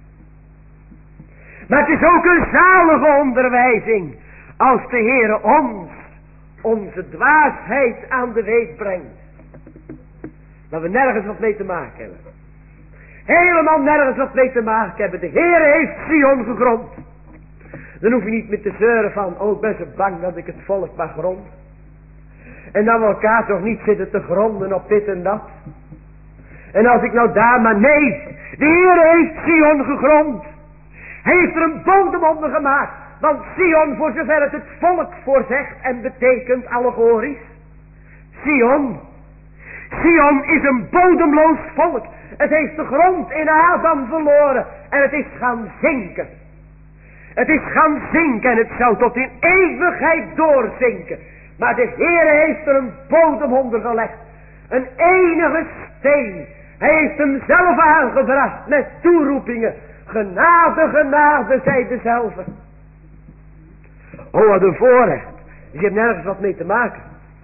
Maar het is ook een zalige onderwijzing. Als de Heere ons, onze dwaasheid aan de weet brengt. Dat we nergens wat mee te maken hebben. Helemaal nergens wat mee te maken hebben. De Heere heeft Sion gegrond. Dan hoef je niet meer te zeuren van, oh ik ben zo bang dat ik het volk mag grond. En dan we elkaar toch niet zitten te gronden op dit en dat. En als ik nou daar maar nee. De Heere heeft Sion gegrond. Hij heeft er een bodem onder gemaakt. Want Sion, voor zover het het volk voorzegt en betekent allegorisch. Sion. Sion is een bodemloos volk. Het heeft de grond in Adam verloren. En het is gaan zinken. Het is gaan zinken en het zou tot in eeuwigheid doorzinken. Maar de Heere heeft er een bodem onder gelegd. Een enige steen. Hij heeft hem zelf aangebracht met toeroepingen. Genade, genade, zei dezelfde. Oh, wat een voorrecht. Je hebt nergens wat mee te maken.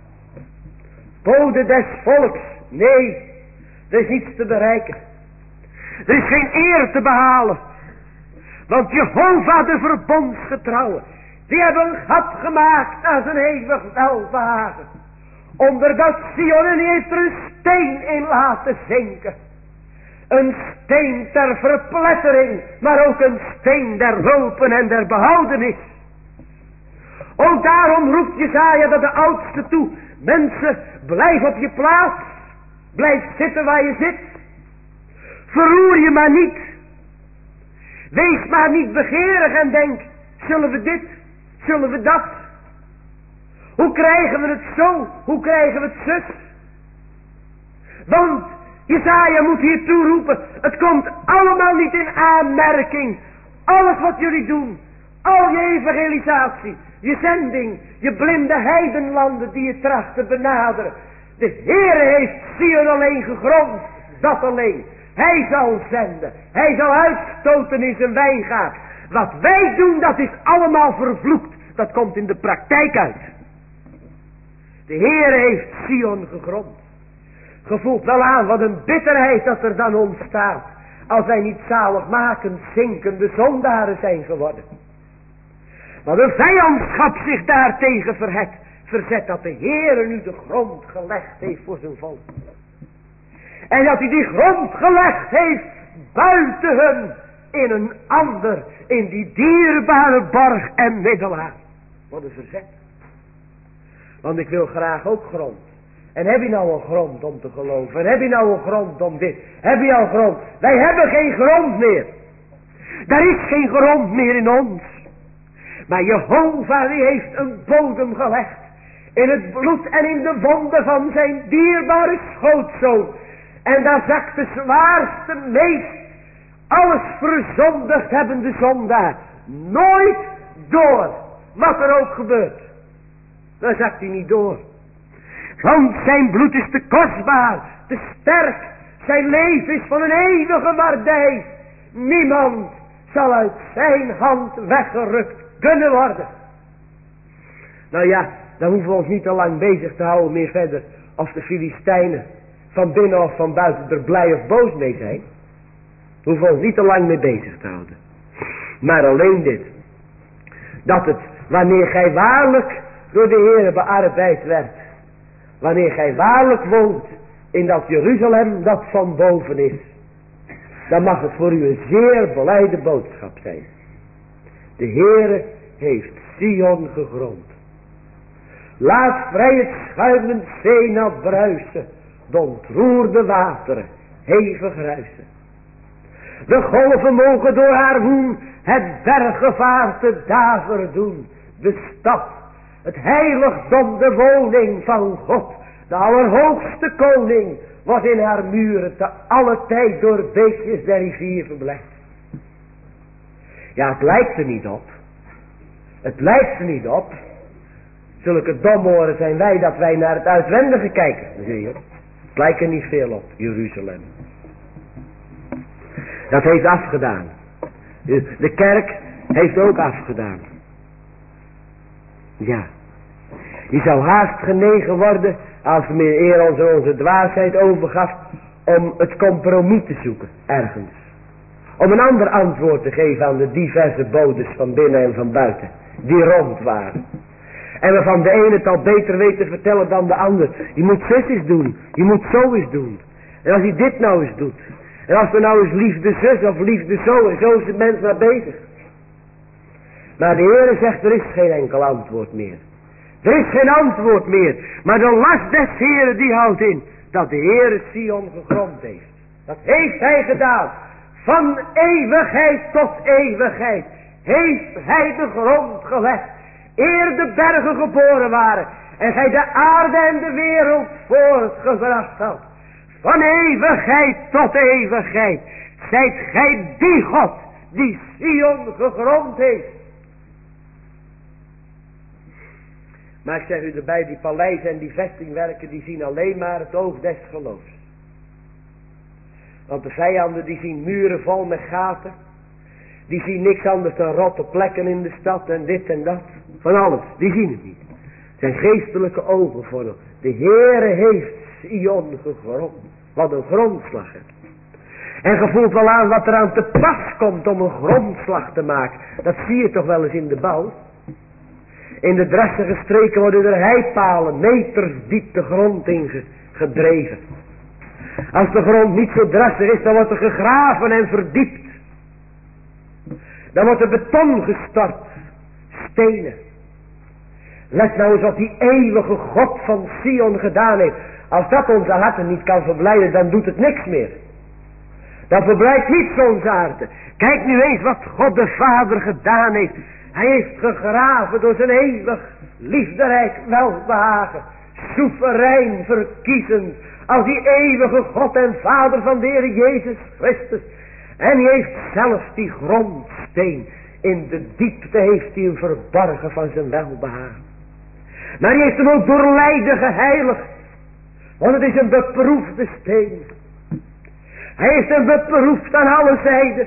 Bode des volks. Nee, er is niets te bereiken. Er is geen eer te behalen. Want Jehovah de verbondsgetrouwe. Die hebben een gat gemaakt aan zijn eeuwig welbehagen. Onder dat Sion en die heeft er een steen in laten zinken. Een steen ter verplettering, maar ook een steen der hulpen en der behoudenis. Ook daarom roept Jesaja dat de oudste toe. Mensen, blijf op je plaats. Blijf zitten waar je zit. Verroer je maar niet. Wees maar niet begeerig en denk, zullen we dit, zullen we dat? Hoe krijgen we het zo? Hoe krijgen we het zus? Want Jesaja moet hier toeroepen, het komt allemaal niet in aanmerking. Alles wat jullie doen, al je evangelisatie, je zending, je blinde heidenlanden die je tracht te benaderen. De Heere heeft Sion alleen gegrond, dat alleen. Hij zal zenden, hij zal uitstoten in zijn wijngaard. Wat wij doen, dat is allemaal vervloekt. Dat komt in de praktijk uit. De Heere heeft Sion gegrond. Gevoelt wel aan wat een bitterheid dat er dan ontstaat. Als wij niet zaligmakend zinkende zondaren zijn geworden. Wat een vijandschap zich daartegen verhet, verzet dat de Heere nu de grond gelegd heeft voor zijn volk. En dat hij die grond gelegd heeft buiten hun in een ander, in die dierbare borg en middelaar. Wat een verzet. Want ik wil graag ook grond. En heb je nou een grond om te geloven? En heb je nou een grond om dit? Heb je al grond? Wij hebben geen grond meer. Er is geen grond meer in ons. Maar Jehovah die heeft een bodem gelegd. In het bloed en in de wonden van zijn dierbare schootzoon. En daar zakt de zwaarste, meest alles verzondigd hebbende zondaar nooit door. Wat er ook gebeurt. Daar zakt hij niet door. Want zijn bloed is te kostbaar, te sterk. Zijn leven is van een eeuwige waardij. Niemand zal uit zijn hand weggerukt kunnen worden. Nou ja, dan hoeven we ons niet te lang bezig te houden meer verder. Of de Filistijnen van binnen of van buiten er blij of boos mee zijn. Hoeven we ons niet te lang mee bezig te houden. Maar alleen dit. Dat het, wanneer gij waarlijk door de Heere bearbeid werd. Wanneer gij waarlijk woont in dat Jeruzalem dat van boven is. Dan mag het voor u een zeer blijde boodschap zijn. De Heere heeft Sion gegrond. Laat vrij het schuimend veenat bruisen. De ontroerde wateren hevig ruisen. De golven mogen door haar woen het berggevaarte daver doen. De stad, het heiligdom, de woning van God, de allerhoogste koning, wordt in haar muren te alle tijd door beekjes der rivier verblijft. Ja, het lijkt er niet op. Het lijkt er niet op. Zulke domoren zijn wij dat wij naar het uitwendige kijken. Zie je? Het lijkt er niet veel op, Jeruzalem. Dat heeft afgedaan. De kerk heeft ook afgedaan. Ja. Je zou haast genegen worden als de meneer eer onze, onze dwaasheid overgaf om het compromis te zoeken ergens. Om een ander antwoord te geven aan de diverse bodes van binnen en van buiten. Die rond waren. En waarvan de ene het al beter weet te vertellen dan de ander. Je moet zus eens doen. Je moet zo eens doen. En als hij dit nou eens doet. En als we nou eens liefde zus of liefde zo. En zo is de mens maar bezig. Maar de Heere zegt er is geen enkel antwoord meer. Er is geen antwoord meer. Maar de last des Heeren die houdt in. Dat de Heere Sion gegrond heeft. Dat heeft hij gedaan. Van eeuwigheid tot eeuwigheid. Heeft hij de grond gelegd. Eer de bergen geboren waren. En gij de aarde en de wereld voortgebracht had. Van eeuwigheid tot eeuwigheid. Zijt gij die God die Sion gegrond heeft. Maar ik zeg u erbij, die paleizen en die vestingwerken, die zien alleen maar het oog des geloofs. Want de vijanden die zien muren vol met gaten. Die zien niks anders dan rotte plekken in de stad en dit en dat. Van alles, die zien het niet. Het zijn geestelijke ogen voor hem. De Heere heeft Sion gegrond. Wat een grondslag. En je voelt wel aan wat er aan te pas komt om een grondslag te maken. Dat zie je toch wel eens in de bouw. In de drassige streken worden er heipalen meters diep de grond in gedreven. Als de grond niet zo drassig is, dan wordt er gegraven en verdiept. Dan wordt er beton gestort. Stenen. Let nou eens wat die eeuwige God van Sion gedaan heeft. Als dat onze harten niet kan verblijden, dan doet het niks meer. Dan verblijdt niets onze harten. Kijk nu eens wat God de Vader gedaan heeft. Hij heeft gegraven door zijn eeuwig liefderijk welbehagen. Soeverein verkiezend. Als die eeuwige God en Vader van de Heer Jezus Christus. En hij heeft zelfs die grondsteen. In de diepte heeft hij hem verborgen van zijn welbehagen. Maar hij heeft hem ook door lijden geheiligd. Want het is een beproefde steen. Hij heeft hem beproefd aan alle zijden.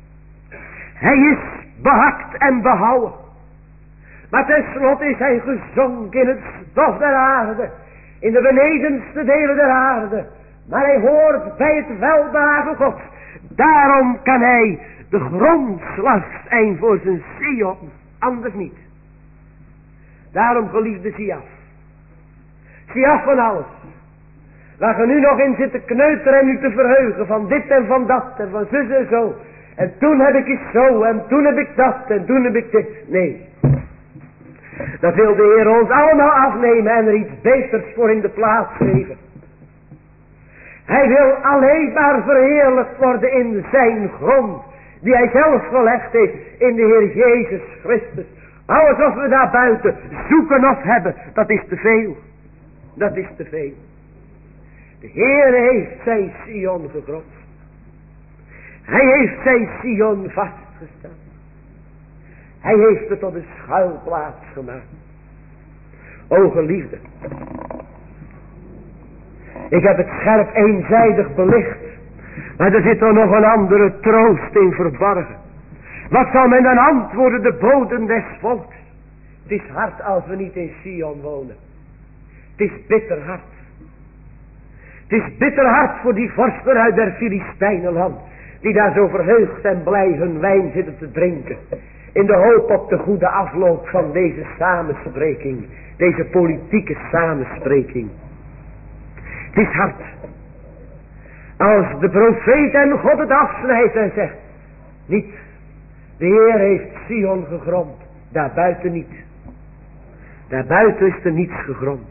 Hij is behakt en behouwen. Maar tenslotte is hij gezonken in het stof der aarde. In de benedenste delen der aarde. Maar hij hoort bij het welbehagen Gods. Daarom kan hij de grondslag zijn voor zijn Sion. Anders niet. Daarom geliefde zie af. Zie af van alles. Waar je nu nog in zit te kneuteren en u te verheugen. Van dit en van dat en van zus en zo. En toen heb ik iets zo en toen heb ik dat en toen heb ik dit. Nee. Dat wil de Heer ons allemaal afnemen en er iets beters voor in de plaats geven. Hij wil alleen maar verheerlijkt worden in zijn grond. Die hij zelf gelegd heeft in de Heer Jezus Christus. Alles wat we daar buiten zoeken of hebben, dat is te veel. Dat is te veel. De Heer heeft zijn Sion gegrond. Hij heeft zijn Sion vastgesteld. Hij heeft het tot een schuilplaats gemaakt. O geliefde. Ik heb het scherp eenzijdig belicht. Maar er zit er nog een andere troost in verborgen. Wat zal men dan antwoorden de boden des volks? Het is hard als we niet in Sion wonen. Het is bitter hard. Het is bitter hard voor die vorsten uit der Filistijnenland. Die daar zo verheugd en blij hun wijn zitten te drinken. In de hoop op de goede afloop van deze samenspreking. Deze politieke samenspreking. Het is hard. Als de profeet en God het afsnijdt en zegt. Niet. De Heer heeft Sion gegrond. Daarbuiten niet. Daarbuiten is er niets gegrond.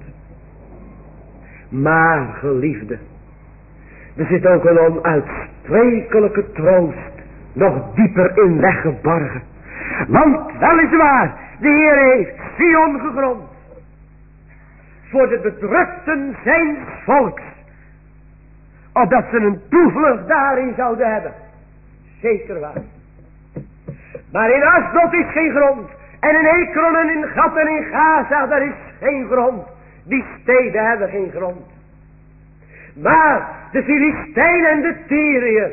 Maar geliefde. Er zit ook een onuitsprekelijke troost. Nog dieper in weggeborgen. Want weliswaar. De Heer heeft Sion gegrond. Voor de bedrukten zijn volks. Opdat ze een toevlucht daarin zouden hebben. Zeker waar. Maar in Asdod is geen grond. En in Ekron en in Gat en in Gaza, daar is geen grond. Die steden hebben geen grond. Maar de Filistijnen en de Tyriërs,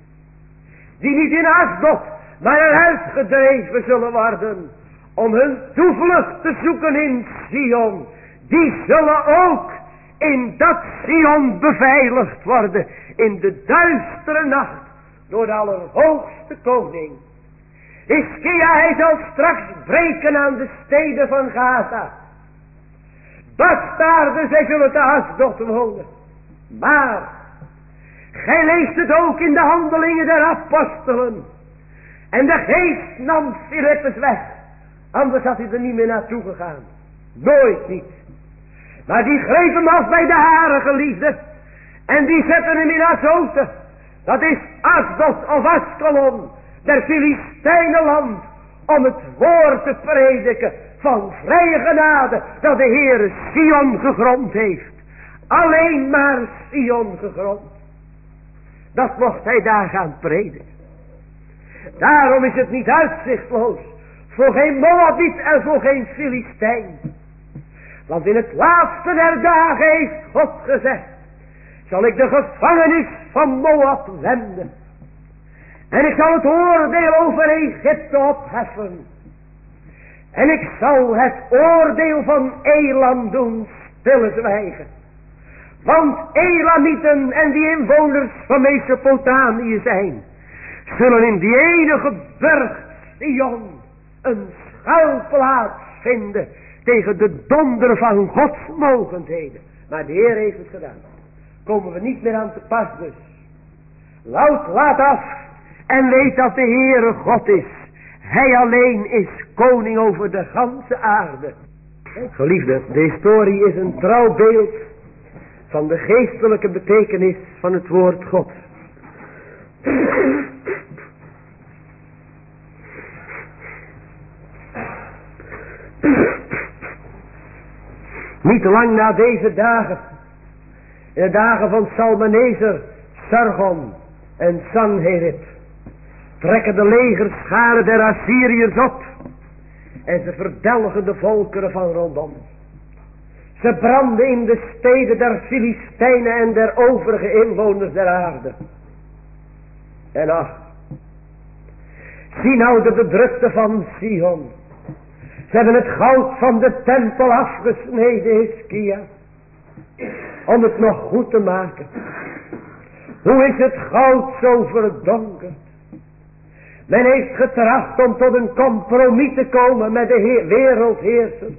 die niet in Asdod, maar eruit gedreven zullen worden, om hun toevlucht te zoeken in Sion, die zullen ook in dat Sion beveiligd worden, in de duistere nacht, door de Allerhoogste Koning. Hiskia, hij zal straks breken aan de steden van Gaza. Bastaarden, zij zullen te Asdod wonen. Maar, gij leest het ook in de handelingen der apostelen. En de geest nam Filippus weg. Anders had hij er niet meer naartoe gegaan. Nooit niet. Maar die greep hem af bij de haren, geliefde. En die zetten hem in Azote. Dat is Asdod of Askelon. Der Filistijnenland. Om het woord te prediken. Van vrije genade. Dat de Heere Sion gegrond heeft. Alleen maar Sion gegrond. Dat mocht hij daar gaan prediken. Daarom is het niet uitzichtloos. Voor geen Moabiet en voor geen Filistijn. Want in het laatste der dagen heeft God gezegd. Zal ik de gevangenis van Moab wenden. En ik zal het oordeel over Egypte opheffen. En ik zal het oordeel van Elam doen stilzwijgen. Want Elamieten en die inwoners van Mesopotamië zijn, zullen in die enige berg Sion een schuilplaats vinden tegen de donder van Gods mogendheden. Maar de Heer heeft het gedaan. Komen we niet meer aan te pas dus. Laat, laat af en weet dat de Heere God is. Hij alleen is koning over de ganse aarde. Geliefde, de historie is een trouw beeld van de geestelijke betekenis van het woord God. Niet lang na deze dagen, in de dagen van Salmaneser, Sargon en Sanherib, trekken de legerscharen der Assyriërs op en ze verdelgen de volkeren van rondom. Ze branden in de steden der Filistijnen en der overige inwoners der aarde. En ach, zie nou de bedrukte van Sion. Ze hebben het goud van de tempel afgesneden, Hiskia, om het nog goed te maken. Hoe is het goud zo verdonkerd? Men heeft getracht om tot een compromis te komen met de heer, wereldheersers.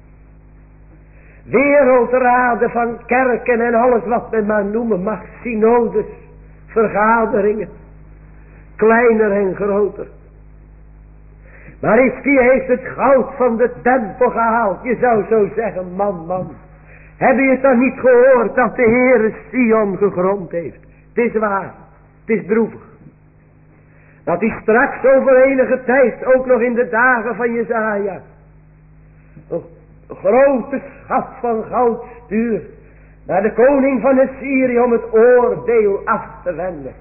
Wereldraden van kerken en alles wat men maar noemen mag. Synodes, vergaderingen. Kleiner en groter. Maar Hiskia heeft het goud van de tempel gehaald. Je zou zo zeggen, man, man. Heb je het dan niet gehoord dat de Heere Sion gegrond heeft? Het is waar. Het is droevig. Dat hij straks over enige tijd, ook nog in de dagen van Jesaja, een grote schat van goud stuurt naar de koning van Assyrië om het oordeel af te wenden.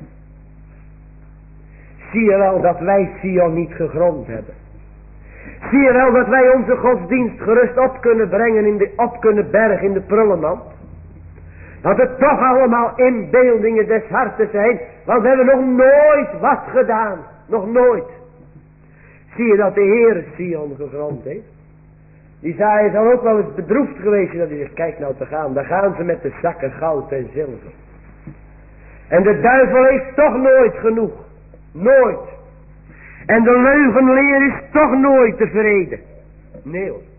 Zie je wel dat wij Sion niet gegrond hebben? Zie je wel dat wij onze godsdienst gerust op kunnen brengen, in de, op kunnen bergen in de prullenmand? Dat het toch allemaal inbeeldingen des harten zijn, want we hebben nog nooit wat gedaan. Nog nooit. Zie je dat de Heer Sion gegrond heeft? Isaïa is dan ook wel eens bedroefd geweest dat hij zegt, kijk nou te gaan, daar gaan ze met de zakken goud en zilver. En de duivel heeft toch nooit genoeg. Nooit. En de leugenleer is toch nooit tevreden. Nee hoor.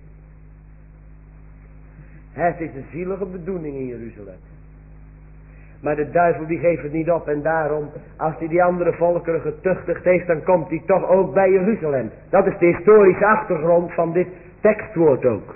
Het is een zielige bedoeling in Jeruzalem. Maar de duivel die geeft het niet op. En daarom, als hij die andere volkeren getuchtigd heeft, dan komt hij toch ook bij Jeruzalem. Dat is de historische achtergrond van dit tekstwoord ook.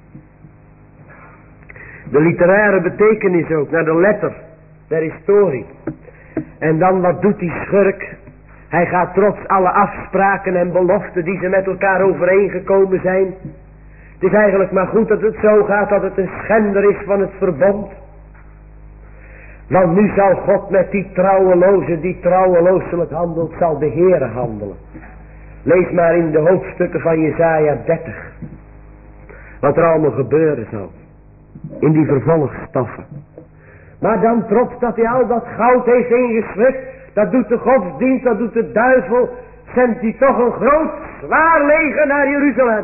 De literaire betekenis ook, naar de letter der historie. En dan wat doet die schurk? Hij gaat trots alle afspraken en beloften die ze met elkaar overeengekomen zijn. Het is eigenlijk maar goed dat het zo gaat, dat het een schender is van het verbond. Want nu zal God met die trouweloze, die trouwelooselijk handelt, zal de Heere handelen. Lees maar in de hoofdstukken van Jesaja dertig. Wat er allemaal gebeuren zal. In die vervolgstaffen. Maar dan trots dat hij al dat goud heeft ingeslikt, dat doet de godsdienst, dat doet de duivel, zendt hij toch een groot, zwaar leger naar Jeruzalem.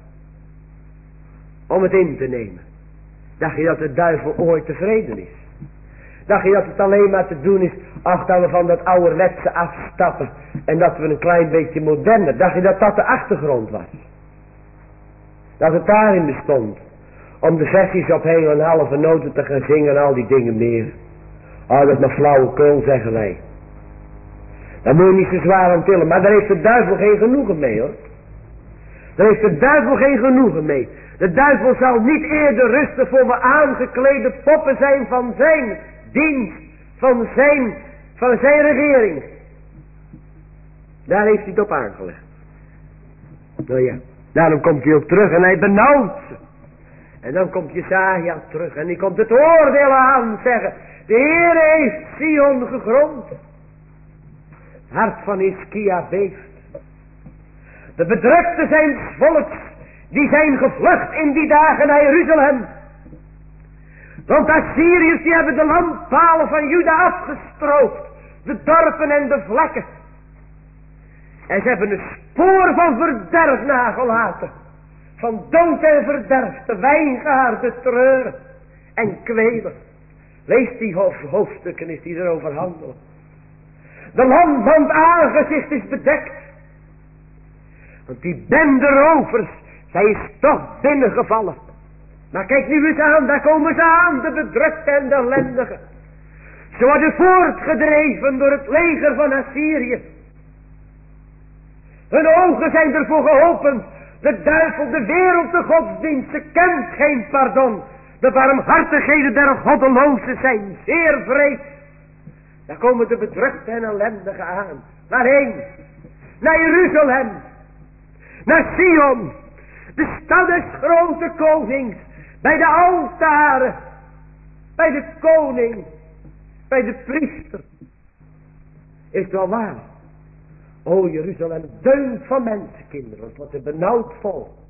Om het in te nemen. Dacht je dat de duivel ooit tevreden is? Dacht je dat het alleen maar te doen is, ach dat we van dat ouderwetse afstappen en dat we een klein beetje moderner. Dacht je dat dat de achtergrond was? Dat het daarin bestond. Om de versies op hele en halve noten te gaan zingen en al die dingen meer. Oh, dat is maar flauwekul, zeggen wij. Daar moet je niet zo zwaar aan tillen. Maar daar heeft de duivel geen genoegen mee, hoor. Daar heeft de duivel geen genoegen mee. De duivel zal niet eerder rusten voor we aangeklede poppen zijn van zijn dienst. Van zijn, van zijn regering. Daar heeft hij het op aangelegd. Nou ja, daarom komt hij ook terug en hij benauwt ze. En dan komt Jesaja terug en die komt het oordeel aan zeggen. De Heere heeft Sion gegrond. Het hart van Hiskia beeft. De bedrukten zijn volks, die zijn gevlucht in die dagen naar Jeruzalem. Want Assyriërs die hebben de landpalen van Juda afgestroopt. De dorpen en de vlekken. En ze hebben een spoor van verderf nagelaten. Van dood en verderf, de wijngaard, de treur en kwelen. Lees die hoofdstukken is die erover handelen. De land van het aangezicht is bedekt. Want die bende rovers, zij is toch binnengevallen. Maar kijk nu eens aan, daar komen ze aan, de bedrukte en de ellendigen. Ze worden voortgedreven door het leger van Assyrië. Hun ogen zijn ervoor geopend. De duivel, de wereld, de godsdienst, ze kent geen pardon. De barmhartigheden der goddelozen zijn zeer wreed. Daar komen de bedrukte en ellendigen aan. Waarheen? Naar Jeruzalem. Naar Sion. De stad des grote konings. Bij de altaren. Bij de koning. Bij de priester. Is het wel waar? O Jeruzalem, deunt van mensenkinderen, wat een benauwd volk.